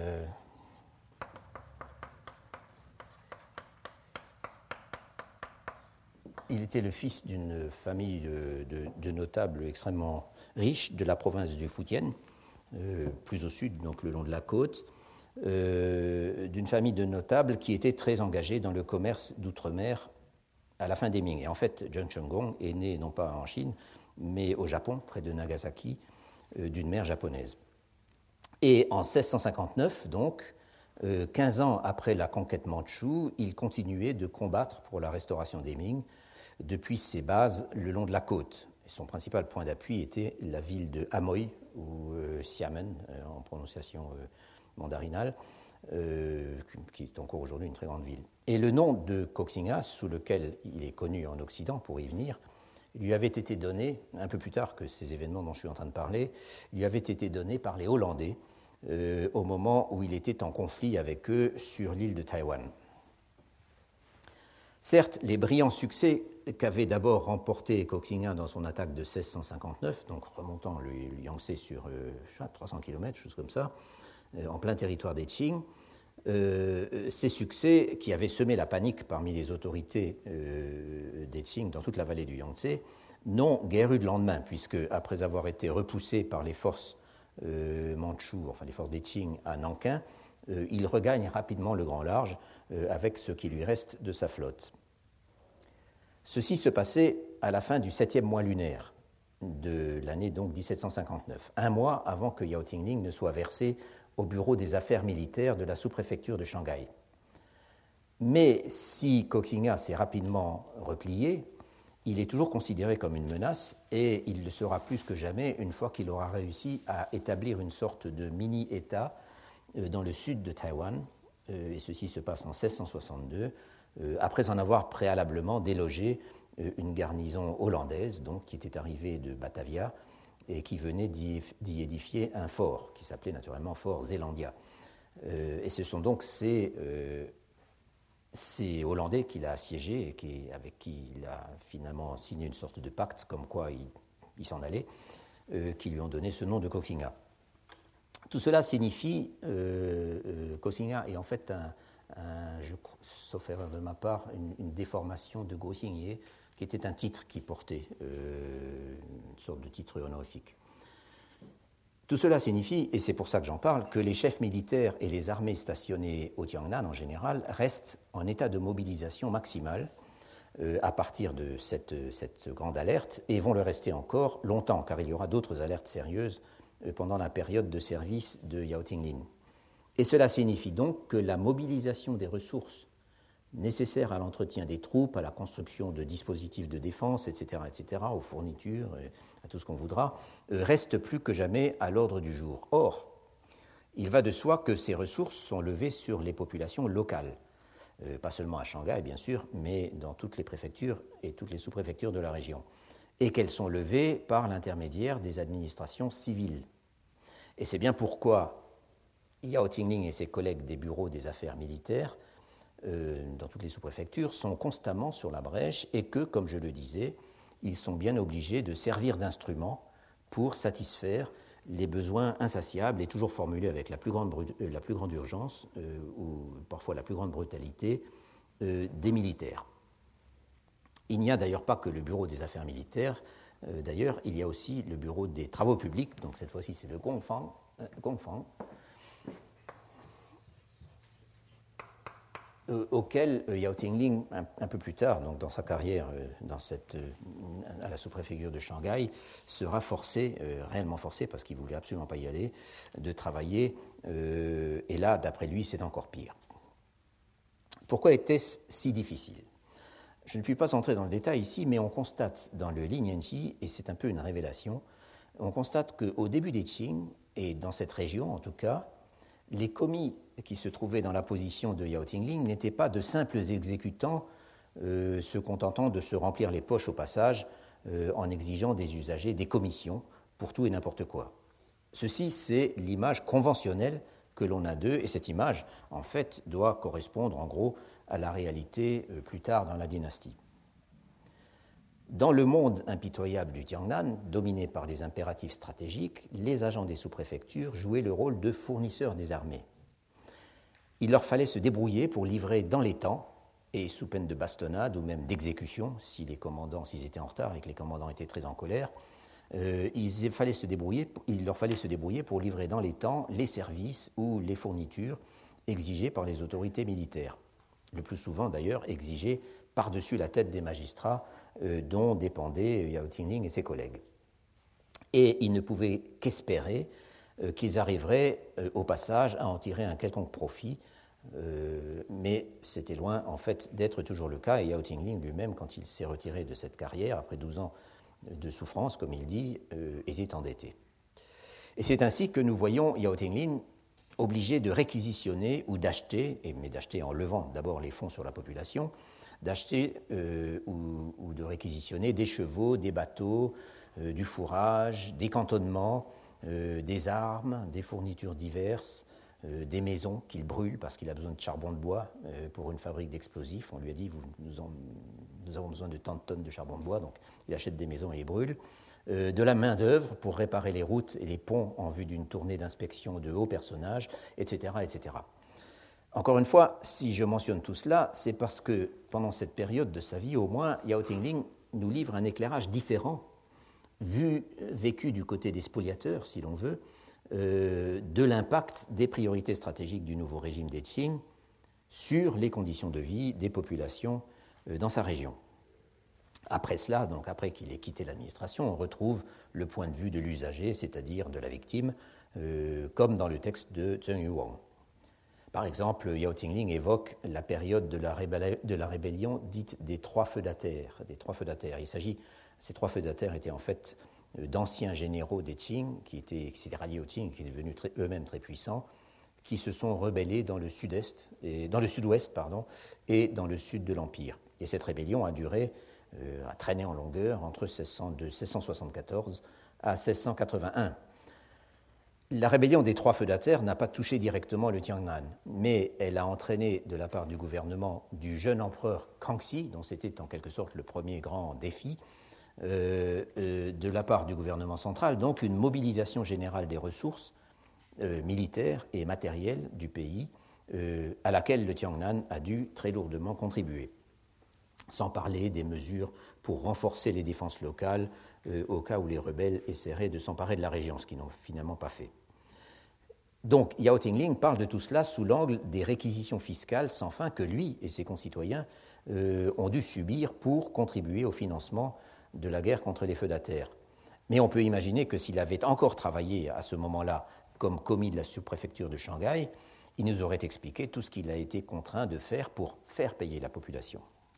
il était le fils d'une famille de notables extrêmement riches de la province du Fujian, plus au sud, donc le long de la côte, d'une famille de notables qui était très engagée dans le commerce d'outre-mer à la fin des Ming. Et en fait, Zheng Chenggong est né non pas en Chine, mais au Japon, près de Nagasaki, d'une mère japonaise. Et en 1659, donc, 15 ans après la conquête mandchoue, il continuait de combattre pour la restauration des Ming depuis ses bases le long de la côte. Et son principal point d'appui était la ville de Amoy, ou Xiamen, en prononciation mandarinale, qui est encore aujourd'hui une très grande ville. Et le nom de Koxinga, sous lequel il est connu en Occident, pour y venir, lui avait été donné, un peu plus tard que ces événements dont je suis en train de parler, lui avait été donné par les Hollandais au moment où il était en conflit avec eux sur l'île de Taïwan. Certes, les brillants succès qu'avait d'abord remporté Koxinga dans son attaque de 1659, donc remontant le Yangtze sur 300 km, chose comme ça, en plein territoire des Qing, ces succès qui avaient semé la panique parmi les autorités des Qing dans toute la vallée du Yangtze n'ont guère eu de lendemain, puisque après avoir été repoussés par les forces mandchoues, enfin les forces des Qing à Nankin, il regagne rapidement le grand large avec ce qui lui reste de sa flotte. Ceci se passait à la fin du 7e mois lunaire de l'année donc 1759, un mois avant que Yao Tingling ne soit versé au bureau des affaires militaires de la sous-préfecture de Shanghai. Mais si Koxinga s'est rapidement replié, il est toujours considéré comme une menace et il le sera plus que jamais une fois qu'il aura réussi à établir une sorte de mini-État dans le sud de Taïwan, et ceci se passe en 1662, après en avoir préalablement délogé une garnison hollandaise donc, qui était arrivée de Batavia et qui venait d'y édifier un fort qui s'appelait naturellement Fort Zeelandia. Et ce sont donc ces Hollandais qu'il a assiégés et avec qui il a finalement signé une sorte de pacte comme quoi il s'en allait, qui lui ont donné ce nom de Koxinga. Tout cela signifie, Koxinga est en fait sauf erreur de ma part, une déformation de Goxingye, qui était un titre qui portait, une sorte de titre honorifique. Tout cela signifie, et c'est pour ça que j'en parle, que les chefs militaires et les armées stationnées au Tiangnan en général restent en état de mobilisation maximale à partir de cette grande alerte et vont le rester encore longtemps, car il y aura d'autres alertes sérieuses pendant la période de service de Yao Tingling. Et cela signifie donc que la mobilisation des ressources nécessaires à l'entretien des troupes, à la construction de dispositifs de défense, etc., aux fournitures, à tout ce qu'on voudra, reste plus que jamais à l'ordre du jour. Or, il va de soi que ces ressources sont levées sur les populations locales, pas seulement à Shanghai, bien sûr, mais dans toutes les préfectures et toutes les sous-préfectures de la région, et qu'elles sont levées par l'intermédiaire des administrations civiles. Et c'est bien pourquoi Yao Tingling et ses collègues des bureaux des affaires militaires dans toutes les sous-préfectures sont constamment sur la brèche et que, comme je le disais, ils sont bien obligés de servir d'instruments pour satisfaire les besoins insatiables et toujours formulés avec la plus grande urgence ou parfois la plus grande brutalité des militaires. Il n'y a d'ailleurs pas que le bureau des affaires militaires, d'ailleurs il y a aussi le bureau des travaux publics, donc cette fois-ci c'est le Gongfang, auquel Yao Tingling, un peu plus tard, donc dans sa carrière à la sous-préfecture de Shanghai, sera forcé, réellement forcé, parce qu'il ne voulait absolument pas y aller, de travailler, et là, d'après lui, c'est encore pire. Pourquoi était-ce si difficile ? Je ne puis pas entrer dans le détail ici, mais on constate dans le Lin-Yanji, et c'est un peu une révélation, on constate qu'au début des Qing, et dans cette région en tout cas, les commis qui se trouvaient dans la position de Yao Tingling n'étaient pas de simples exécutants se contentant de se remplir les poches au passage en exigeant des usagers des commissions pour tout et n'importe quoi. Ceci, c'est l'image conventionnelle que l'on a d'eux, et cette image, en fait, doit correspondre en gros à la réalité plus tard dans la dynastie. Dans le monde impitoyable du Tiangnan, dominé par les impératifs stratégiques, les agents des sous-préfectures jouaient le rôle de fournisseurs des armées. Il leur fallait se débrouiller pour livrer dans les temps, et sous peine de bastonnade ou même d'exécution, s'ils étaient en retard et que les commandants étaient très en colère, il leur fallait se débrouiller pour livrer dans les temps les services ou les fournitures exigées par les autorités militaires. Le plus souvent d'ailleurs exigées par-dessus la tête des magistrats dont dépendaient Yao Tingling et ses collègues. Et ils ne pouvaient qu'espérer qu'ils arriveraient au passage à en tirer un quelconque profit, mais c'était loin en fait d'être toujours le cas, et Yao Tingling lui-même, quand il s'est retiré de cette carrière, après 12 ans de souffrance, comme il dit, était endetté. Et c'est ainsi que nous voyons Yao Tingling obligé de réquisitionner ou d'acheter, mais d'acheter en levant d'abord les fonds sur la population, d'acheter ou de réquisitionner des chevaux, des bateaux, du fourrage, des cantonnements, des armes, des fournitures diverses, des maisons qu'il brûle parce qu'il a besoin de charbon de bois pour une fabrique d'explosifs. On lui a dit nous avons besoin de tant de tonnes de charbon de bois, donc il achète des maisons et les brûle. De la main-d'œuvre pour réparer les routes et les ponts en vue d'une tournée d'inspection de hauts personnages, etc., etc. Encore une fois, si je mentionne tout cela, c'est parce que pendant cette période de sa vie, au moins, Yao Tingling nous livre un éclairage différent, vécu du côté des spoliateurs, si l'on veut, de l'impact des priorités stratégiques du nouveau régime des Qing sur les conditions de vie des populations dans sa région. Après cela, donc après qu'il ait quitté l'administration, on retrouve le point de vue de l'usager, c'est-à-dire de la victime, comme dans le texte de Zheng Yuang. Par exemple, Yao Tingling évoque la période de la rébellion dite des trois feudataires. Ces trois feudataires étaient en fait d'anciens généraux des Qing, qui s'étaient ralliés aux Qing, qui étaient devenus eux-mêmes très puissants, qui se sont rebellés dans le sud-ouest et dans le sud de l'Empire. Et cette rébellion a traîné en longueur entre 1674 à 1681. La rébellion des trois feudataires n'a pas touché directement le Tiangnan, mais elle a entraîné de la part du gouvernement du jeune empereur Kangxi, dont c'était en quelque sorte le premier grand défi, de la part du gouvernement central, donc une mobilisation générale des ressources militaires et matérielles du pays, à laquelle le Tiangnan a dû très lourdement contribuer. Sans parler des mesures pour renforcer les défenses locales au cas où les rebelles essaieraient de s'emparer de la région, ce qu'ils n'ont finalement pas fait. Donc Yao Tingling parle de tout cela sous l'angle des réquisitions fiscales sans fin que lui et ses concitoyens ont dû subir pour contribuer au financement de la guerre contre les feudataires. Mais on peut imaginer que s'il avait encore travaillé à ce moment-là comme commis de la sous-préfecture de Shanghai, il nous aurait expliqué tout ce qu'il a été contraint de faire pour faire payer la population.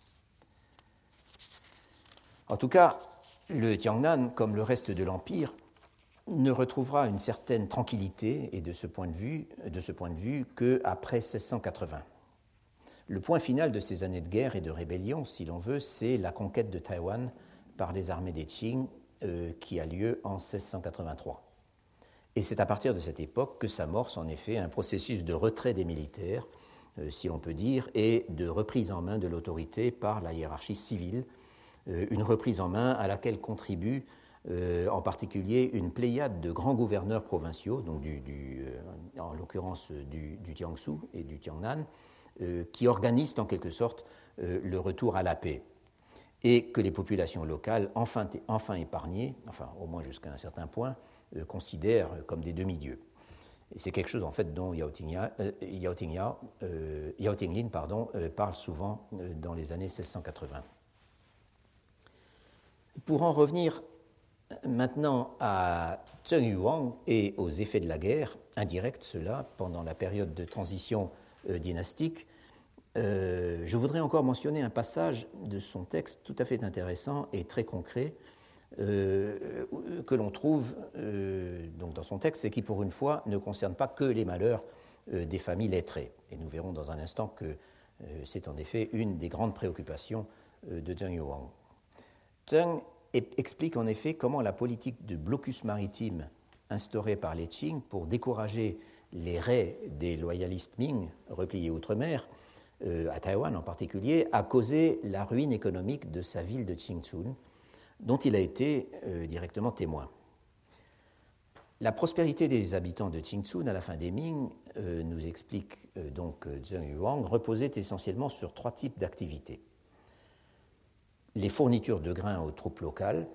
En tout cas, le Tiangnan, comme le reste de l'Empire, ne retrouvera une certaine tranquillité et de ce point de vue qu'après 1680. Le point final de ces années de guerre et de rébellion, si l'on veut, c'est la conquête de Taïwan par les armées des Qing qui a lieu en 1683. Et c'est à partir de cette époque que s'amorce en effet un processus de retrait des militaires, si l'on peut dire, et de reprise en main de l'autorité par la hiérarchie civile, une reprise en main à laquelle contribue en particulier une pléiade de grands gouverneurs provinciaux, donc en l'occurrence du Jiangsu et du Tiangnan, qui organisent en quelque sorte le retour à la paix, et que les populations locales, enfin épargnées, enfin au moins jusqu'à un certain point, considèrent comme des demi-dieux. Et c'est quelque chose en fait dont Yao Tingling parle souvent dans les années 1680. Pour en revenir maintenant à Zheng Yuang et aux effets de la guerre, indirects ceux-là, pendant la période de transition dynastique, je voudrais encore mentionner un passage de son texte tout à fait intéressant et très concret que l'on trouve donc dans son texte et qui, pour une fois, ne concerne pas que les malheurs des familles lettrées. Et nous verrons dans un instant que c'est en effet une des grandes préoccupations de Zheng Yuang. Zheng explique en effet comment la politique de blocus maritime instaurée par les Qing pour décourager les raids des loyalistes Ming repliés outre-mer, à Taïwan en particulier, a causé la ruine économique de sa ville de Qingchun, dont il a été directement témoin. La prospérité des habitants de Qingchun à la fin des Ming, nous explique donc Zheng Yuang, reposait essentiellement sur trois types d'activités. Les fournitures de grains aux troupes locales,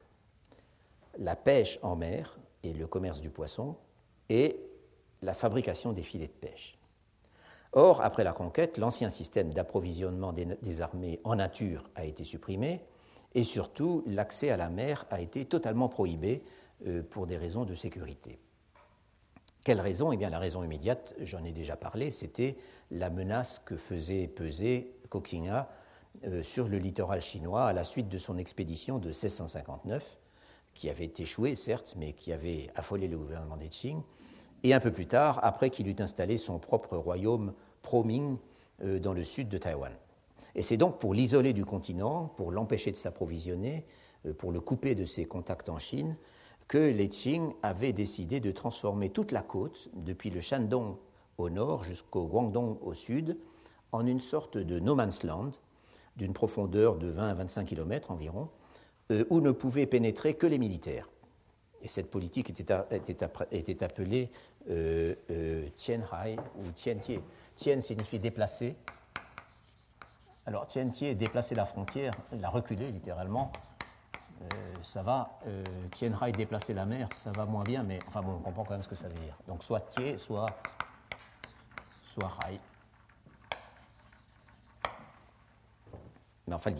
la pêche en mer et le commerce du poisson, et la fabrication des filets de pêche. Or, après la conquête, l'ancien système d'approvisionnement des armées en nature a été supprimé, et surtout, l'accès à la mer a été totalement prohibé pour des raisons de sécurité. Quelle raison ? Eh bien, la raison immédiate, j'en ai déjà parlé, c'était la menace que faisait peser Koxinga sur le littoral chinois à la suite de son expédition de 1659, qui avait échoué, certes, mais qui avait affolé le gouvernement des Qing, et un peu plus tard, après qu'il eut installé son propre royaume pro-Ming dans le sud de Taïwan. Et c'est donc pour l'isoler du continent, pour l'empêcher de s'approvisionner, pour le couper de ses contacts en Chine, que les Qing avaient décidé de transformer toute la côte, depuis le Shandong au nord jusqu'au Guangdong au sud, en une sorte de no man's land, d'une profondeur de 20 à 25 km environ, où ne pouvaient pénétrer que les militaires. Et cette politique était appelée Tianhai ou Tiantie. Tien signifie déplacer. Alors Tiantie, déplacer la frontière, la reculer littéralement. ça va. Tien Hai déplacer la mer, ça va moins bien, mais enfin bon, on comprend quand même ce que ça veut dire. Donc soit Tie, soit Hai. Mais enfin,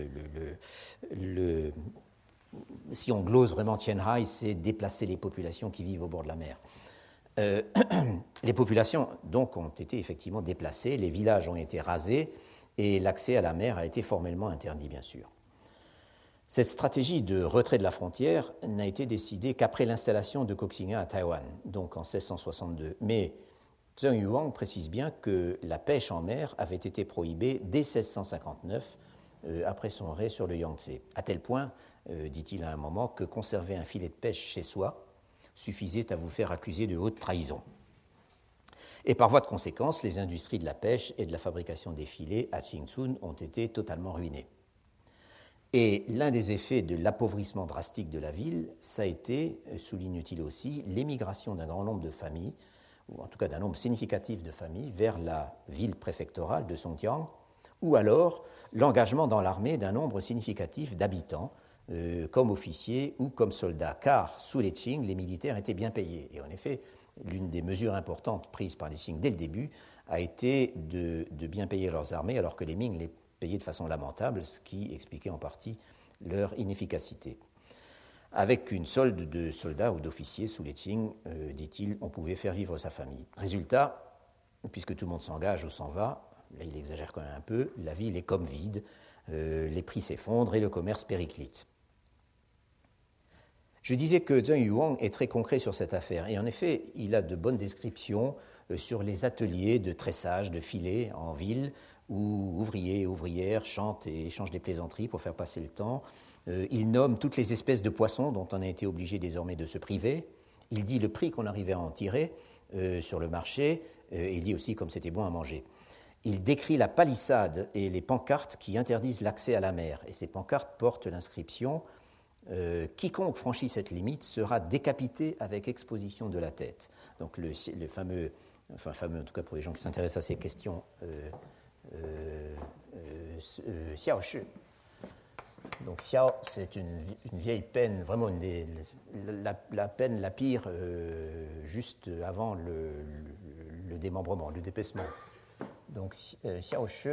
si on glose vraiment Tien Hai, c'est déplacer les populations qui vivent au bord de la mer. Les populations, donc, ont été effectivement déplacées, les villages ont été rasés et l'accès à la mer a été formellement interdit, bien sûr. Cette stratégie de retrait de la frontière n'a été décidée qu'après l'installation de Koxinga à Taïwan, donc en 1662. Mais Zheng Yuang précise bien que la pêche en mer avait été prohibée dès 1659, après son arrêt sur le Yangtze, à tel point, dit-il à un moment, que conserver un filet de pêche chez soi suffisait à vous faire accuser de haute trahison. Et par voie de conséquence, les industries de la pêche et de la fabrication des filets à Qingsun ont été totalement ruinées. Et l'un des effets de l'appauvrissement drastique de la ville, ça a été, souligne-t-il aussi, l'émigration d'un grand nombre de familles, ou en tout cas d'un nombre significatif de familles, vers la ville préfectorale de Songjiang, ou alors l'engagement dans l'armée d'un nombre significatif d'habitants, comme officiers ou comme soldats, car sous les Qing, les militaires étaient bien payés. Et en effet, l'une des mesures importantes prises par les Qing dès le début a été de bien payer leurs armées, alors que les Ming les payaient de façon lamentable, ce qui expliquait en partie leur inefficacité. Avec une solde de soldats ou d'officiers sous les Qing, dit-il, on pouvait faire vivre sa famille. Résultat, puisque tout le monde s'engage ou s'en va, là il exagère quand même un peu, la ville est comme vide, les prix s'effondrent et le commerce périclite. Je disais que Zheng Yuang est très concret sur cette affaire, et en effet, il a de bonnes descriptions sur les ateliers de tressage de filets en ville, où ouvriers et ouvrières chantent et échangent des plaisanteries pour faire passer le temps. Il nomme toutes les espèces de poissons dont on a été obligé désormais de se priver. Il dit le prix qu'on arrivait à en tirer sur le marché, et il dit aussi comme c'était bon à manger. Il décrit la palissade et les pancartes qui interdisent l'accès à la mer, et ces pancartes portent l'inscription quiconque franchit cette limite sera décapité avec exposition de la tête. Donc le fameux, enfin fameux en tout cas pour les gens qui s'intéressent à ces questions, Xiao Shi. Donc Xiao, c'est une vieille peine, vraiment la peine la pire, juste avant le démembrement, le dépecement. Donc Xiao Shi.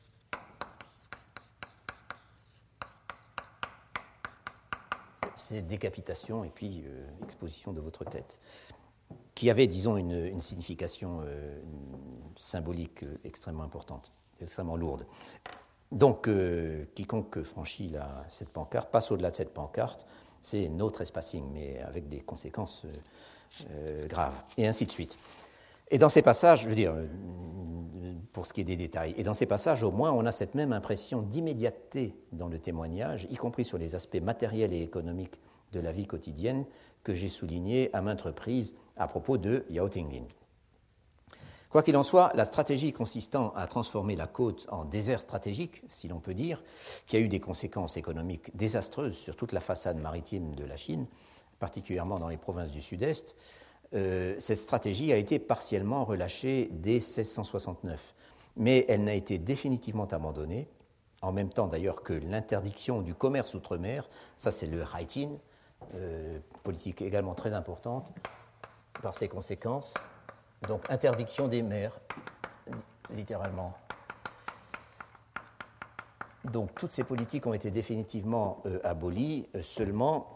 C'est décapitation et puis exposition de votre tête, qui avait, disons, une signification symbolique extrêmement importante, extrêmement lourde. Donc, quiconque franchit cette pancarte passe au-delà de cette pancarte, c'est no trespassing, mais avec des conséquences graves, et ainsi de suite. Et dans ces passages, je veux dire, pour ce qui est des détails, et dans ces passages, au moins, on a cette même impression d'immédiateté dans le témoignage, y compris sur les aspects matériels et économiques de la vie quotidienne, que j'ai souligné à maintes reprises à propos de Yao Tinglin. Quoi qu'il en soit, la stratégie consistant à transformer la côte en désert stratégique, si l'on peut dire, qui a eu des conséquences économiques désastreuses sur toute la façade maritime de la Chine, particulièrement dans les provinces du Sud-Est, cette stratégie a été partiellement relâchée dès 1669, mais elle n'a été définitivement abandonnée, en même temps d'ailleurs que l'interdiction du commerce outre-mer, ça c'est le Haitin, politique également très importante par ses conséquences, donc interdiction des mers, littéralement. Donc toutes ces politiques ont été définitivement abolies seulement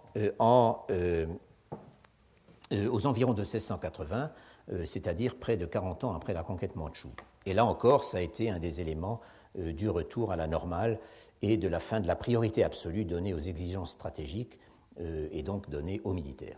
aux environs de 1680, c'est-à-dire près de 40 ans après la conquête mandchoue. Et là encore, ça a été un des éléments du retour à la normale et de la fin de la priorité absolue donnée aux exigences stratégiques et donc donnée aux militaires.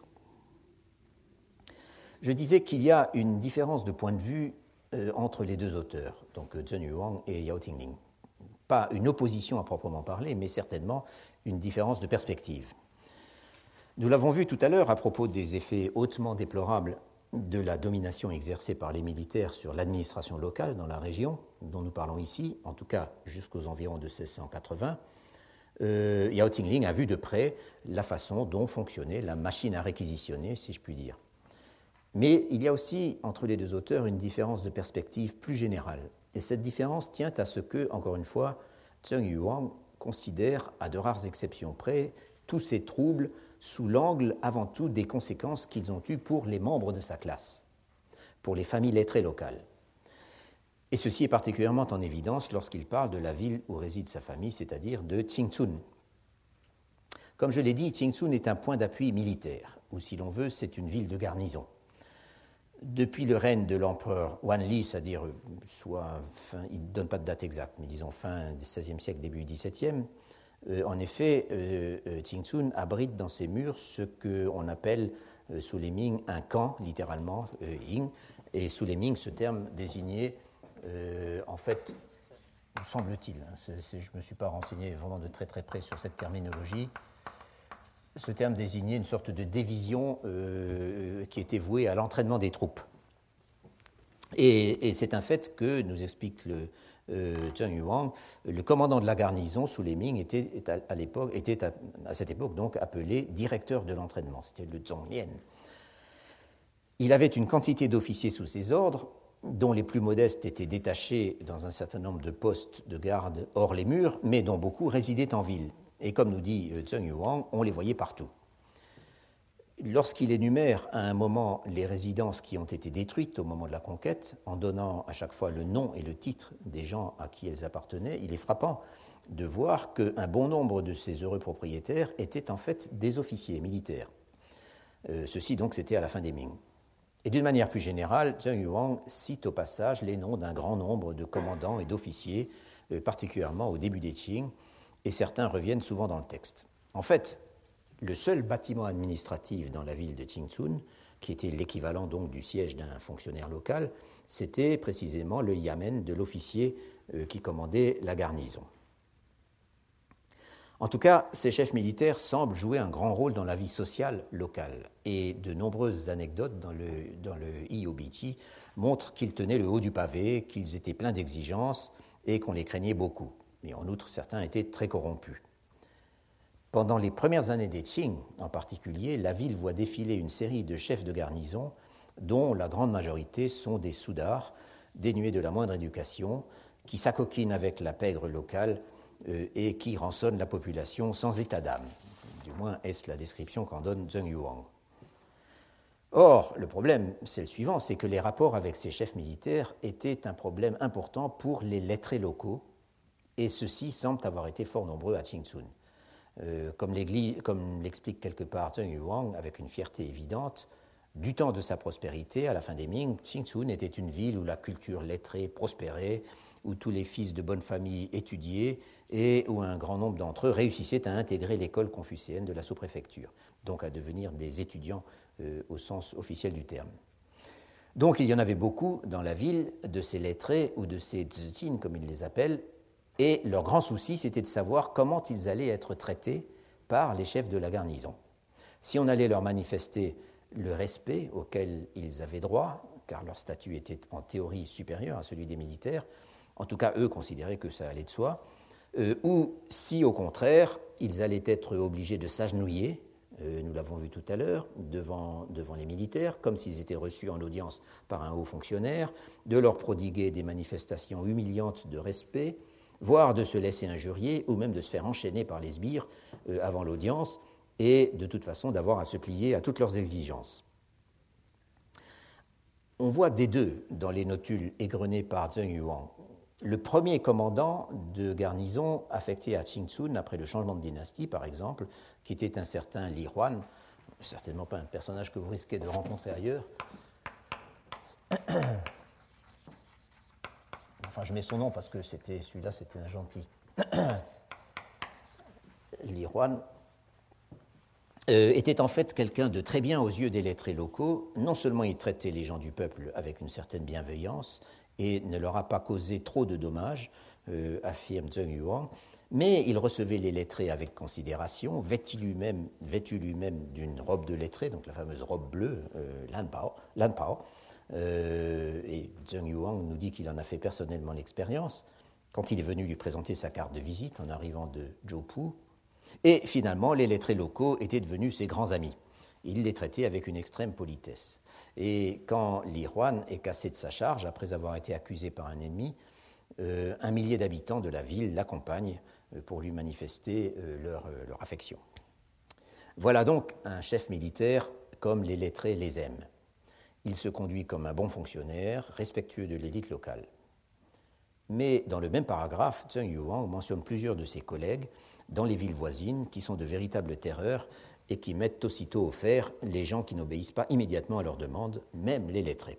Je disais qu'il y a une différence de point de vue entre les deux auteurs, donc Zheng Yuang et Yao Tinglin. Pas une opposition à proprement parler, mais certainement une différence de perspective. Nous l'avons vu tout à l'heure à propos des effets hautement déplorables de la domination exercée par les militaires sur l'administration locale dans la région, dont nous parlons ici, en tout cas jusqu'aux environs de 1680. Yao Tinglin a vu de près la façon dont fonctionnait la machine à réquisitionner, si je puis dire. Mais il y a aussi entre les deux auteurs une différence de perspective plus générale. Et cette différence tient à ce que, encore une fois, Zheng Yuang considère, à de rares exceptions près, tous ces troubles sous l'angle avant tout des conséquences qu'ils ont eues pour les membres de sa classe, pour les familles lettrées locales. Et ceci est particulièrement en évidence lorsqu'il parle de la ville où réside sa famille, c'est-à-dire de Qingchun. Comme je l'ai dit, Qingchun est un point d'appui militaire, ou si l'on veut, c'est une ville de garnison. Depuis le règne de l'empereur Wanli, c'est-à-dire soit fin, il ne donne pas de date exacte, mais disons fin du XVIe siècle, début du XVIIe, en effet, Qingchun abrite dans ses murs ce qu'on appelle sous les Ming un camp, littéralement, Ying, et sous les Ming, ce terme désignait, en fait, semble-t-il, je ne me suis pas renseigné vraiment de très très près sur cette terminologie, ce terme désignait une sorte de division qui était vouée à l'entraînement des troupes. Et c'est un fait que nous explique Zheng Yuang, le commandant de la garnison sous les Ming était à cette époque donc appelé directeur de l'entraînement, c'était le Zhonglian. Il avait une quantité d'officiers sous ses ordres, dont les plus modestes étaient détachés dans un certain nombre de postes de garde hors les murs, mais dont beaucoup résidaient en ville. Et comme nous dit Zheng Yuang, on les voyait partout. Lorsqu'il énumère à un moment les résidences qui ont été détruites au moment de la conquête, en donnant à chaque fois le nom et le titre des gens à qui elles appartenaient, il est frappant de voir qu'un bon nombre de ces heureux propriétaires étaient en fait des officiers militaires. Ceci donc c'était à la fin des Ming. Et d'une manière plus générale, Zheng Yuang cite au passage les noms d'un grand nombre de commandants et d'officiers, particulièrement au début des Qing, et certains reviennent souvent dans le texte. En fait, le seul bâtiment administratif dans la ville de Qingchun, qui était l'équivalent donc du siège d'un fonctionnaire local, c'était précisément le yamen de l'officier qui commandait la garnison. En tout cas, ces chefs militaires semblent jouer un grand rôle dans la vie sociale locale, et de nombreuses anecdotes dans le Iyobiti montrent qu'ils tenaient le haut du pavé, qu'ils étaient pleins d'exigences et qu'on les craignait beaucoup. Mais en outre, certains étaient très corrompus. Pendant les premières années des Qing, en particulier, la ville voit défiler une série de chefs de garnison, dont la grande majorité sont des soudards, dénués de la moindre éducation, qui s'acoquinent avec la pègre locale et qui rançonnent la population sans état d'âme. Du moins, est-ce la description qu'en donne Zheng Yuang. Or, le problème, c'est le suivant, c'est que les rapports avec ces chefs militaires étaient un problème important pour les lettrés locaux, et ceux-ci semblent avoir été fort nombreux à Qingchun. Comme l'explique quelque part Zheng Yuang avec une fierté évidente, du temps de sa prospérité, à la fin des Ming, Qingchun était une ville où la culture lettrée prospérait, où tous les fils de bonne famille étudiaient et où un grand nombre d'entre eux réussissaient à intégrer l'école confucéenne de la sous-préfecture, donc à devenir des étudiants au sens officiel du terme. Donc il y en avait beaucoup dans la ville de ces lettrés ou de ces zhizin, comme ils les appellent, et leur grand souci, c'était de savoir comment ils allaient être traités par les chefs de la garnison. Si on allait leur manifester le respect auquel ils avaient droit, car leur statut était en théorie supérieur à celui des militaires, en tout cas eux considéraient que ça allait de soi, ou si au contraire, ils allaient être obligés de s'agenouiller, nous l'avons vu tout à l'heure, devant les militaires, comme s'ils étaient reçus en audience par un haut fonctionnaire, de leur prodiguer des manifestations humiliantes de respect, voire de se laisser injurier ou même de se faire enchaîner par les sbires avant l'audience et de toute façon d'avoir à se plier à toutes leurs exigences. On voit des deux dans les notules égrenés par Zheng Yuang. Le premier commandant de garnison affecté à Qingchun après le changement de dynastie, par exemple, qui était un certain Li Huan, certainement pas un personnage que vous risquez de rencontrer ailleurs. Enfin, je mets son nom parce que celui-là, c'était un gentil. Li Huan était en fait quelqu'un de très bien aux yeux des lettrés locaux. Non seulement il traitait les gens du peuple avec une certaine bienveillance et ne leur a pas causé trop de dommages, affirme Zheng Yuang, mais il recevait les lettrés avec considération, vêtu lui-même d'une robe de lettré, donc la fameuse robe bleue, Lanpao. Et Zheng Yuang nous dit qu'il en a fait personnellement l'expérience quand il est venu lui présenter sa carte de visite en arrivant de Zhoupu. Et finalement, les lettrés locaux étaient devenus ses grands amis. Il les traitait avec une extrême politesse. Et quand Li Huan est cassé de sa charge, après avoir été accusé par un ennemi, 1 millier d'habitants de la ville l'accompagnent pour lui manifester leur affection. Voilà donc un chef militaire comme les lettrés les aiment. Il se conduit comme un bon fonctionnaire, respectueux de l'élite locale. Mais dans le même paragraphe, Zheng Yuang mentionne plusieurs de ses collègues dans les villes voisines qui sont de véritables terreurs et qui mettent aussitôt au fer les gens qui n'obéissent pas immédiatement à leurs demandes, même les lettrés.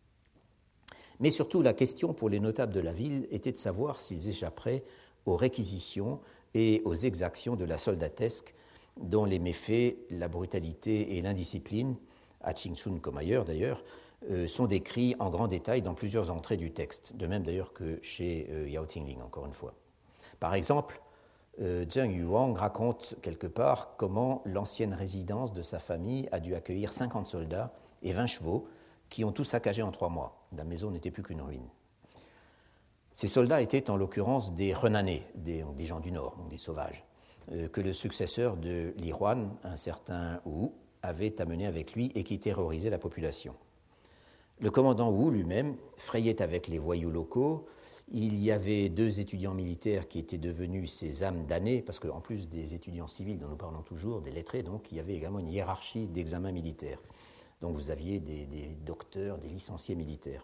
Mais surtout, la question pour les notables de la ville était de savoir s'ils échapperaient aux réquisitions et aux exactions de la soldatesque, dont les méfaits, la brutalité et l'indiscipline, à Qingshun comme ailleurs d'ailleurs, sont décrits en grand détail dans plusieurs entrées du texte, de même d'ailleurs que chez Yao Tingling, encore une fois. Par exemple, Zheng Yuang raconte quelque part comment l'ancienne résidence de sa famille a dû accueillir 50 soldats et 20 chevaux qui ont tout saccagé en 3 mois. La maison n'était plus qu'une ruine. Ces soldats étaient en l'occurrence des Renanais, des gens du Nord, donc des sauvages, que le successeur de Li Huan, un certain Wu, avait amené avec lui et qui terrorisait la population. Le commandant Wu lui-même frayait avec les voyous locaux. Il y avait 2 étudiants militaires qui étaient devenus ses âmes damnées, parce qu'en plus des étudiants civils dont nous parlons toujours, des lettrés, donc, il y avait également une hiérarchie d'examens militaires. Donc vous aviez des docteurs, des licenciés militaires.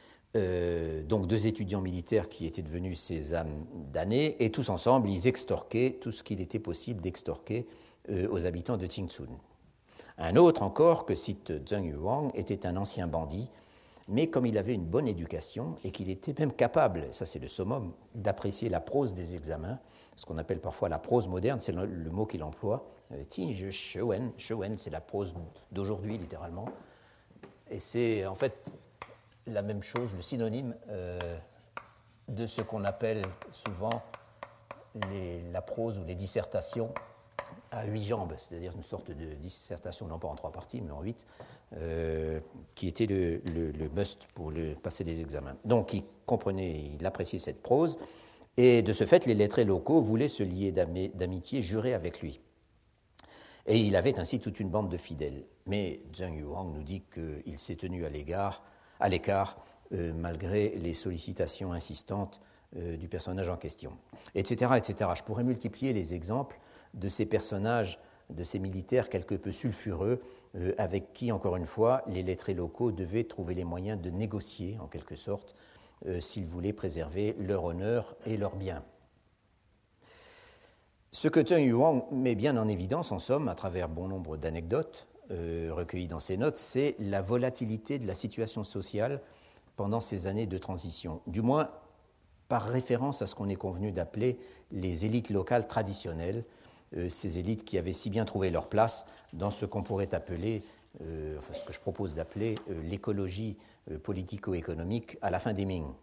Donc 2 étudiants militaires qui étaient devenus ses âmes damnées, et tous ensemble, ils extorquaient tout ce qu'il était possible d'extorquer aux habitants de Qingshun. Un autre encore, que cite Zheng Yuang, était un ancien bandit, mais comme il avait une bonne éducation et qu'il était même capable, ça c'est le summum, d'apprécier la prose des examens, ce qu'on appelle parfois la prose moderne, c'est le mot qu'il emploie, Tinge Shewen, c'est la prose d'aujourd'hui littéralement, et c'est en fait la même chose, le synonyme de ce qu'on appelle souvent la prose ou les dissertations à 8 jambes, c'est-à-dire une sorte de dissertation, non pas en 3 parties, mais en 8, qui était le must pour passer des examens. Donc il appréciait cette prose, et de ce fait, les lettrés locaux voulaient se lier d'amitié jurée avec lui. Et il avait ainsi toute une bande de fidèles. Mais Zheng Yuang nous dit qu'il s'est tenu à l'écart, malgré les sollicitations insistantes du personnage en question, etc., etc. Je pourrais multiplier les exemples de ces personnages, de ces militaires quelque peu sulfureux, avec qui, encore une fois, les lettrés locaux devaient trouver les moyens de négocier, en quelque sorte, s'ils voulaient préserver leur honneur et leurs biens. Ce que Zheng Yuang met bien en évidence, en somme, à travers bon nombre d'anecdotes recueillies dans ses notes, c'est la volatilité de la situation sociale pendant ces années de transition, du moins par référence à ce qu'on est convenu d'appeler les élites locales traditionnelles, ces élites qui avaient si bien trouvé leur place dans ce qu'on pourrait appeler, ce que je propose d'appeler l'écologie politico-économique à la fin des Ming.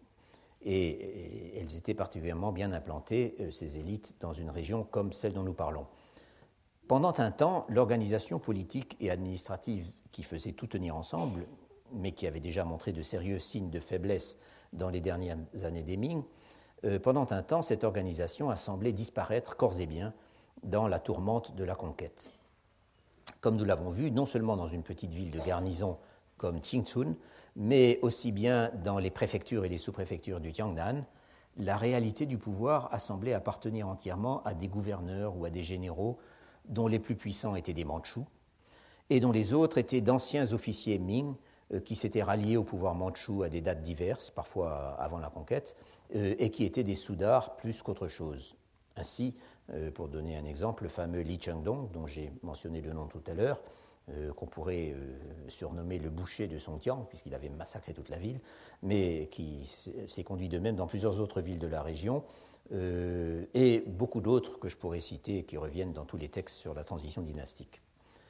Et elles étaient particulièrement bien implantées, ces élites, dans une région comme celle dont nous parlons. Pendant un temps, l'organisation politique et administrative qui faisait tout tenir ensemble, mais qui avait déjà montré de sérieux signes de faiblesse dans les dernières années des Ming, pendant un temps, cette organisation a semblé disparaître corps et biens dans la tourmente de la conquête. Comme nous l'avons vu, non seulement dans une petite ville de garnison comme Qingshun, mais aussi bien dans les préfectures et les sous-préfectures du Jiangnan, la réalité du pouvoir a semblé appartenir entièrement à des gouverneurs ou à des généraux dont les plus puissants étaient des Mandchous et dont les autres étaient d'anciens officiers Ming qui s'étaient ralliés au pouvoir mandchou à des dates diverses, parfois avant la conquête, et qui étaient des soudards plus qu'autre chose. Ainsi, pour donner un exemple, le fameux Li Chengdong, dont j'ai mentionné le nom tout à l'heure, qu'on pourrait surnommer le boucher de Songjiang, puisqu'il avait massacré toute la ville, mais qui s'est conduit de même dans plusieurs autres villes de la région, et beaucoup d'autres que je pourrais citer qui reviennent dans tous les textes sur la transition dynastique.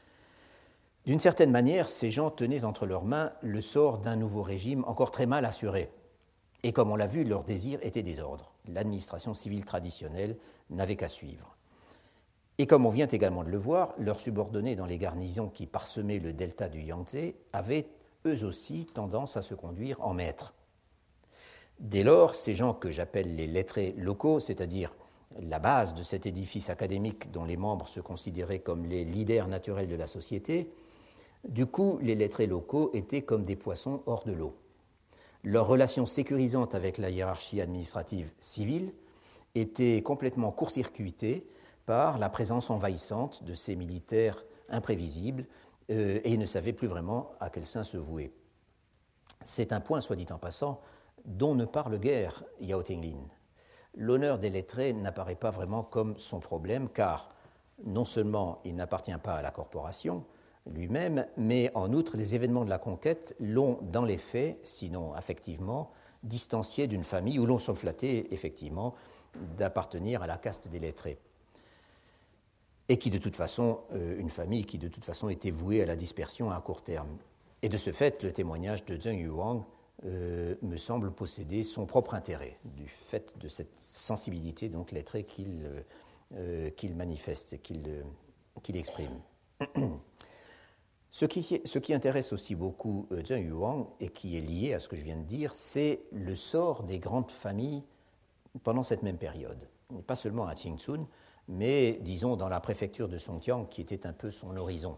D'une certaine manière, ces gens tenaient entre leurs mains le sort d'un nouveau régime encore très mal assuré. Et comme on l'a vu, leur désir était désordre. L'administration civile traditionnelle n'avait qu'à suivre. Et comme on vient également de le voir, leurs subordonnés dans les garnisons qui parsemaient le delta du Yangtze avaient eux aussi tendance à se conduire en maîtres. Dès lors, ces gens que j'appelle les lettrés locaux, c'est-à-dire la base de cet édifice académique dont les membres se considéraient comme les leaders naturels de la société, du coup, les lettrés locaux étaient comme des poissons hors de l'eau. Leur relation sécurisante avec la hiérarchie administrative civile était complètement court-circuitée par la présence envahissante de ces militaires imprévisibles et ils ne savaient plus vraiment à quel sein se vouer. C'est un point, soit dit en passant, dont ne parle guère Yao Tinglin. L'honneur des lettrés n'apparaît pas vraiment comme son problème, car non seulement il n'appartient pas à la corporation lui-même, mais en outre, les événements de la conquête l'ont, dans les faits, sinon affectivement, distancié d'une famille où l'on se flattait effectivement d'appartenir à la caste des lettrés. Et qui, de toute façon, une famille qui, de toute façon, était vouée à la dispersion à court terme. Et de ce fait, le témoignage de Zheng Yuang me semble posséder son propre intérêt, du fait de cette sensibilité donc lettrée qu'il manifeste, qu'il exprime. Ce qui intéresse aussi beaucoup Zheng Yuang et qui est lié à ce que je viens de dire, c'est le sort des grandes familles pendant cette même période. Pas seulement à Qingzhun, mais disons dans la préfecture de Songjiang, qui était un peu son horizon.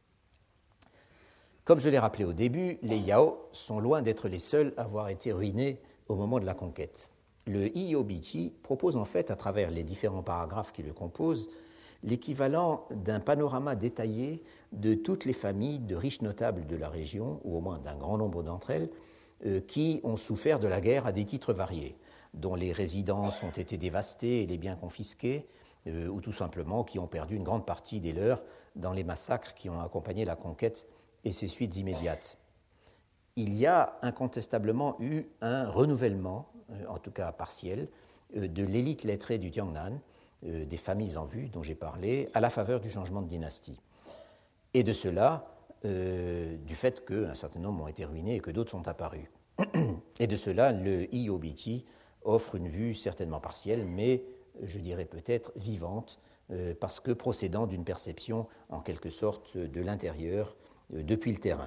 Comme je l'ai rappelé au début, les Yao sont loin d'être les seuls à avoir été ruinés au moment de la conquête. Le Iyobichi propose en fait, à travers les différents paragraphes qui le composent, l'équivalent d'un panorama détaillé de toutes les familles de riches notables de la région, ou au moins d'un grand nombre d'entre elles, qui ont souffert de la guerre à des titres variés, dont les résidences ont été dévastées et les biens confisqués, ou tout simplement qui ont perdu une grande partie des leurs dans les massacres qui ont accompagné la conquête et ses suites immédiates. Il y a incontestablement eu un renouvellement, en tout cas partiel, de l'élite lettrée du Jiangnan, des familles en vue dont j'ai parlé, à la faveur du changement de dynastie. Et de cela, du fait qu'un certain nombre ont été ruinés et que d'autres sont apparus. Et de cela, le Iyobichi offre une vue certainement partielle, mais je dirais peut-être vivante, parce que procédant d'une perception en quelque sorte de l'intérieur, depuis le terrain.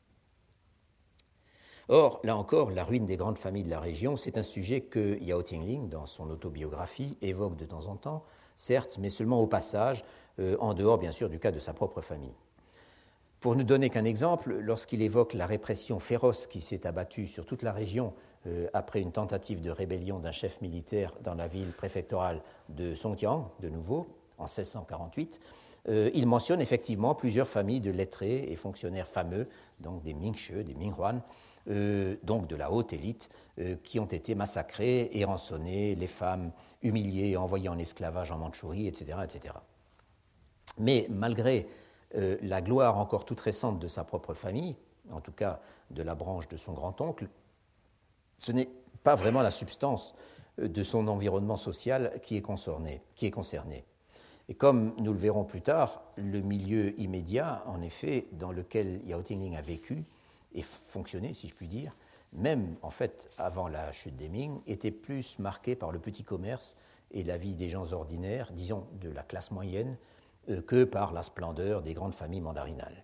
Or, là encore, la ruine des grandes familles de la région, c'est un sujet que Yao Tingling, dans son autobiographie, évoque de temps en temps, certes, mais seulement au passage, en dehors bien sûr du cas de sa propre famille. Pour ne donner qu'un exemple, lorsqu'il évoque la répression féroce qui s'est abattue sur toute la région après une tentative de rébellion d'un chef militaire dans la ville préfectorale de Songjiang, de nouveau, en 1648, il mentionne effectivement plusieurs familles de lettrés et fonctionnaires fameux, donc des Mingshi, des Minghuan, donc de la haute élite, qui ont été massacrés et rançonnés, les femmes humiliées et envoyées en esclavage en Mandchourie, etc., etc. Mais malgré la gloire encore toute récente de sa propre famille, en tout cas de la branche de son grand-oncle, ce n'est pas vraiment la substance de son environnement social qui est concerné. Et comme nous le verrons plus tard, le milieu immédiat, en effet, dans lequel Yao Tingling a vécu et fonctionné, si je puis dire, même en fait avant la chute des Ming, était plus marqué par le petit commerce et la vie des gens ordinaires, disons de la classe moyenne, que par la splendeur des grandes familles mandarinales.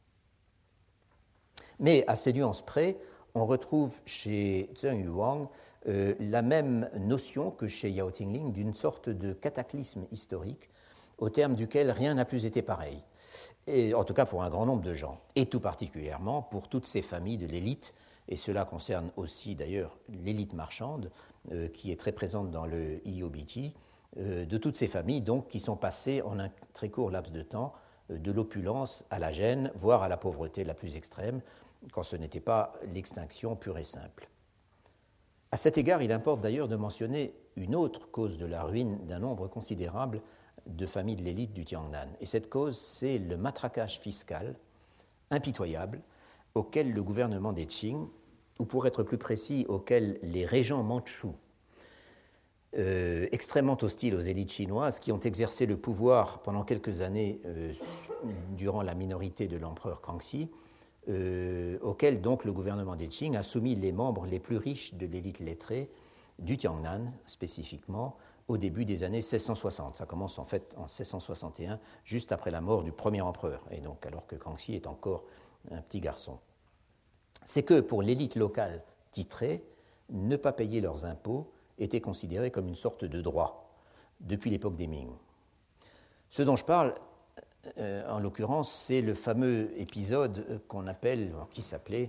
Mais à ces nuances près, on retrouve chez Zheng Yuang la même notion que chez Yao Tingling d'une sorte de cataclysme historique au terme duquel rien n'a plus été pareil, et en tout cas pour un grand nombre de gens, et tout particulièrement pour toutes ces familles de l'élite, et cela concerne aussi d'ailleurs l'élite marchande, qui est très présente dans le Iyobichi, de toutes ces familles donc qui sont passées en un très court laps de temps de l'opulence à la gêne, voire à la pauvreté la plus extrême, quand ce n'était pas l'extinction pure et simple. À cet égard, il importe d'ailleurs de mentionner une autre cause de la ruine d'un nombre considérable de familles de l'élite du Jiangnan. Et cette cause, c'est le matraquage fiscal impitoyable auquel le gouvernement des Qing, ou pour être plus précis, auquel les régents mandchous, extrêmement hostiles aux élites chinoises, qui ont exercé le pouvoir pendant quelques années durant la minorité de l'empereur Kangxi, auquel donc le gouvernement des Qing a soumis les membres les plus riches de l'élite lettrée du Jiangnan spécifiquement, au début des années 1660. Ça commence en fait en 1661, juste après la mort du premier empereur, et donc alors que Kangxi est encore un petit garçon. C'est que pour l'élite locale titrée, ne pas payer leurs impôts était considéré comme une sorte de droit depuis l'époque des Ming. Ce dont je parle, en l'occurrence, c'est le fameux épisode qu'on appelle, qui s'appelait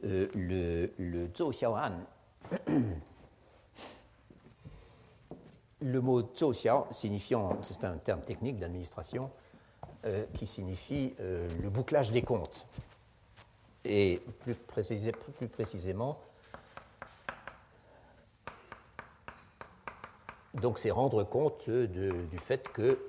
le Zhou Xiaohan. le mot zhouxiao signifiant, c'est un terme technique d'administration, qui signifie le bouclage des comptes. Et plus précisément, donc c'est rendre compte du fait que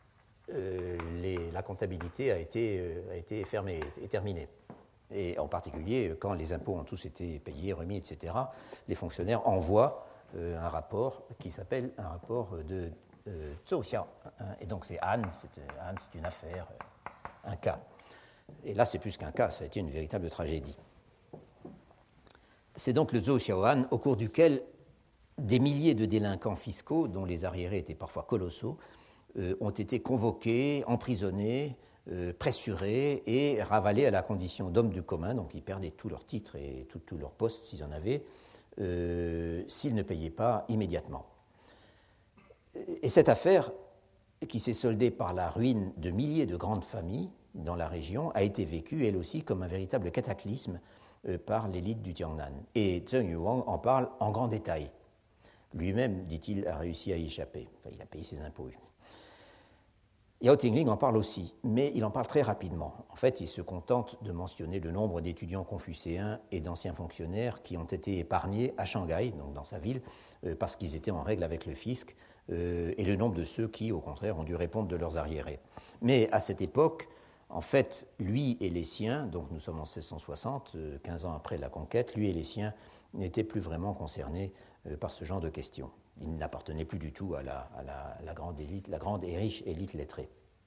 la comptabilité a été fermée et terminée. Et en particulier, quand les impôts ont tous été payés, remis, etc., les fonctionnaires envoient un rapport qui s'appelle un rapport de zhouxiao. Et donc c'est Han, c'est une affaire, un cas. Et là, c'est plus qu'un cas, ça a été une véritable tragédie. C'est donc le zhouxiao Han au cours duquel des milliers de délinquants fiscaux, dont les arriérés étaient parfois colossaux, ont été convoqués, emprisonnés, pressurés et ravalés à la condition d'hommes du commun, donc ils perdaient tous leurs titres et tous leurs postes s'ils en avaient, s'ils ne payaient pas immédiatement. Et cette affaire, qui s'est soldée par la ruine de milliers de grandes familles dans la région, a été vécue, elle aussi, comme un véritable cataclysme par l'élite du Jiangnan. Et Zheng Yuang en parle en grand détail. Lui-même, dit-il, a réussi à y échapper. Enfin, il a payé ses impôts. Yao Tingling en parle aussi, mais il en parle très rapidement. En fait, il se contente de mentionner le nombre d'étudiants confucéens et d'anciens fonctionnaires qui ont été épargnés à Shanghai, donc dans sa ville, parce qu'ils étaient en règle avec le fisc, et le nombre de ceux qui, au contraire, ont dû répondre de leurs arriérés. Mais à cette époque, en fait, lui et les siens, donc nous sommes en 1660, 15 ans après la conquête, lui et les siens n'étaient plus vraiment concernés par ce genre de questions. Il n'appartenait plus du tout à la grande élite, la grande et riche élite lettrée.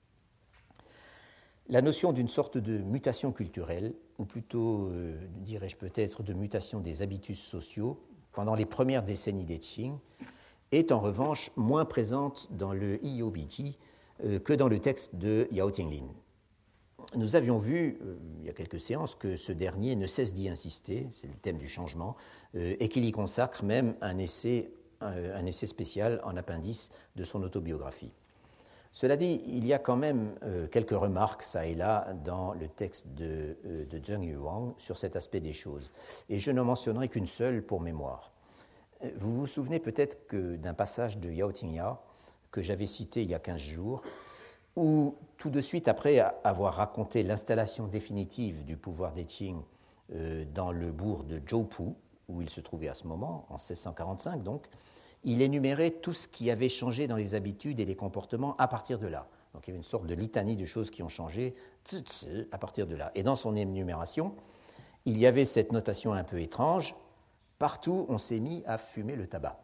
La notion d'une sorte de mutation culturelle, ou plutôt, dirais-je peut-être, de mutation des habitus sociaux, pendant les premières décennies des Qing, est en revanche moins présente dans le Iyobiji que dans le texte de Yao Tinglin. Nous avions vu, il y a quelques séances, que ce dernier ne cesse d'y insister, c'est le thème du changement, et qu'il y consacre même un essai spécial en appendice de son autobiographie. Cela dit, il y a quand même quelques remarques, ça et là, dans le texte de Zheng Yuang sur cet aspect des choses, et je n'en mentionnerai qu'une seule pour mémoire. Vous vous souvenez peut-être d'un passage de Yao Tingyao que j'avais cité il y a 15 jours, où tout de suite après avoir raconté l'installation définitive du pouvoir des Qing dans le bourg de Zhoupu, où il se trouvait à ce moment, en 1645 donc, il énumérait tout ce qui avait changé dans les habitudes et les comportements à partir de là. Donc il y avait une sorte de litanie de choses qui ont changé à partir de là. Et dans son énumération, il y avait cette notation un peu étrange, partout on s'est mis à fumer le tabac.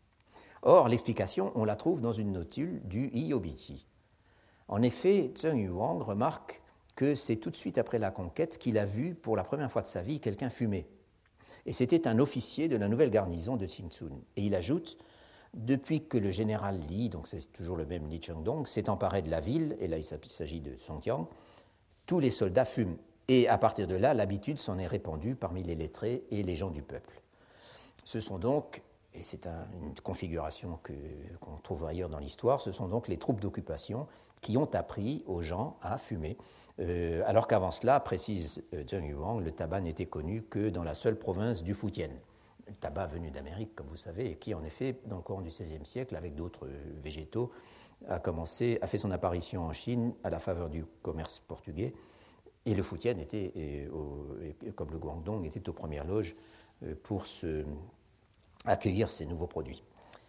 Or, l'explication, on la trouve dans une notule du Iyobiji. En effet, Zheng Yuang remarque que c'est tout de suite après la conquête qu'il a vu pour la première fois de sa vie quelqu'un fumer. Et c'était un officier de la nouvelle garnison de Qingsun. Et il ajoute, depuis que le général Li, donc c'est toujours le même Li Chengdong, s'est emparé de la ville, et là il s'agit de Songjiang, tous les soldats fument. Et à partir de là, l'habitude s'en est répandue parmi les lettrés et les gens du peuple. Ce sont donc, et c'est une configuration qu'on trouve ailleurs dans l'histoire, ce sont donc les troupes d'occupation qui ont appris aux gens à fumer. Alors qu'avant cela, précise Zheng Yuang, le tabac n'était connu que dans la seule province du Fujian. Le tabac venu d'Amérique, comme vous savez, et qui en effet, dans le courant du XVIe siècle, avec d'autres végétaux, a fait son apparition en Chine à la faveur du commerce portugais. Et le Fujian était, comme le Guangdong, était aux premières loges pour accueillir ces nouveaux produits.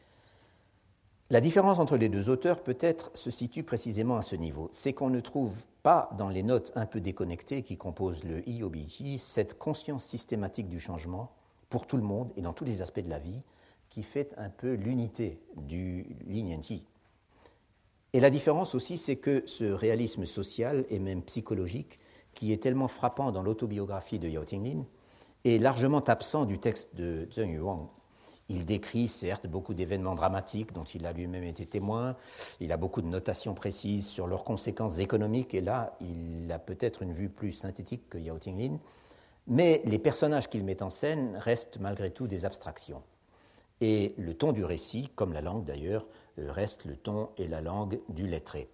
La différence entre les deux auteurs peut-être se situe précisément à ce niveau. C'est qu'on ne trouve pas dans les notes un peu déconnectées qui composent le Iyobiji cette conscience systématique du changement pour tout le monde et dans tous les aspects de la vie qui fait un peu l'unité du Linianji. Et la différence aussi, c'est que ce réalisme social et même psychologique qui est tellement frappant dans l'autobiographie de Yao Tinglin est largement absent du texte de Zheng Yuang. Il décrit certes beaucoup d'événements dramatiques dont il a lui-même été témoin, il a beaucoup de notations précises sur leurs conséquences économiques, et là, il a peut-être une vue plus synthétique que Yao Tinglin, mais les personnages qu'il met en scène restent malgré tout des abstractions. Et le ton du récit, comme la langue d'ailleurs, reste le ton et la langue du lettré.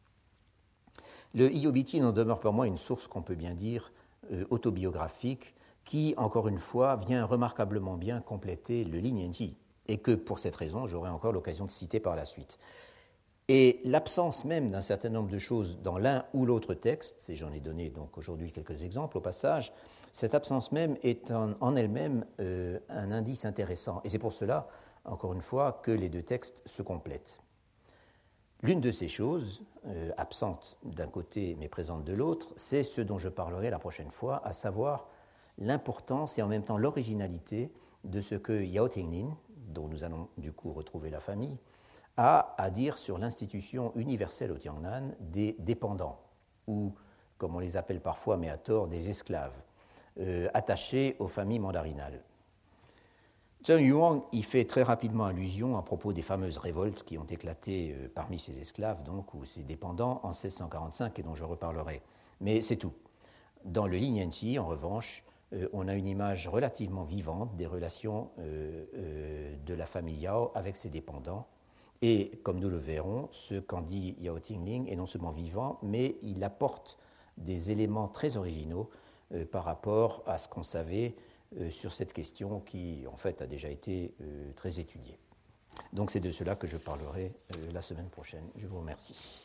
Le Iyobiji n'en demeure pas moins une source qu'on peut bien dire autobiographique, qui, encore une fois, vient remarquablement bien compléter le Linianji, et que pour cette raison, j'aurai encore l'occasion de citer par la suite. Et l'absence même d'un certain nombre de choses dans l'un ou l'autre texte, et j'en ai donné donc aujourd'hui quelques exemples au passage, cette absence même est en elle-même un indice intéressant. Et c'est pour cela, encore une fois, que les deux textes se complètent. L'une de ces choses, absentes d'un côté mais présente de l'autre, c'est ce dont je parlerai la prochaine fois, à savoir l'importance et en même temps l'originalité de ce que Yao Tinglin, dont nous allons du coup retrouver la famille, a à dire sur l'institution universelle au Tiangnan des dépendants, ou, comme on les appelle parfois, mais à tort, des esclaves, attachés aux familles mandarinales. Zheng Yuang y fait très rapidement allusion à propos des fameuses révoltes qui ont éclaté parmi ces esclaves, donc, ou ces dépendants, en 1645, et dont je reparlerai. Mais c'est tout. Dans le Lin Yanqi, en revanche, on a une image relativement vivante des relations de la famille Yao avec ses dépendants. Et comme nous le verrons, ce qu'en dit Yao Tingling est non seulement vivant, mais il apporte des éléments très originaux par rapport à ce qu'on savait sur cette question qui, en fait, a déjà été très étudiée. Donc c'est de cela que je parlerai la semaine prochaine. Je vous remercie.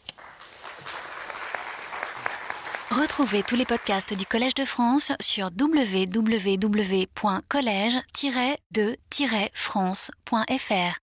Retrouvez tous les podcasts du Collège de France sur www.collège-de-france.fr.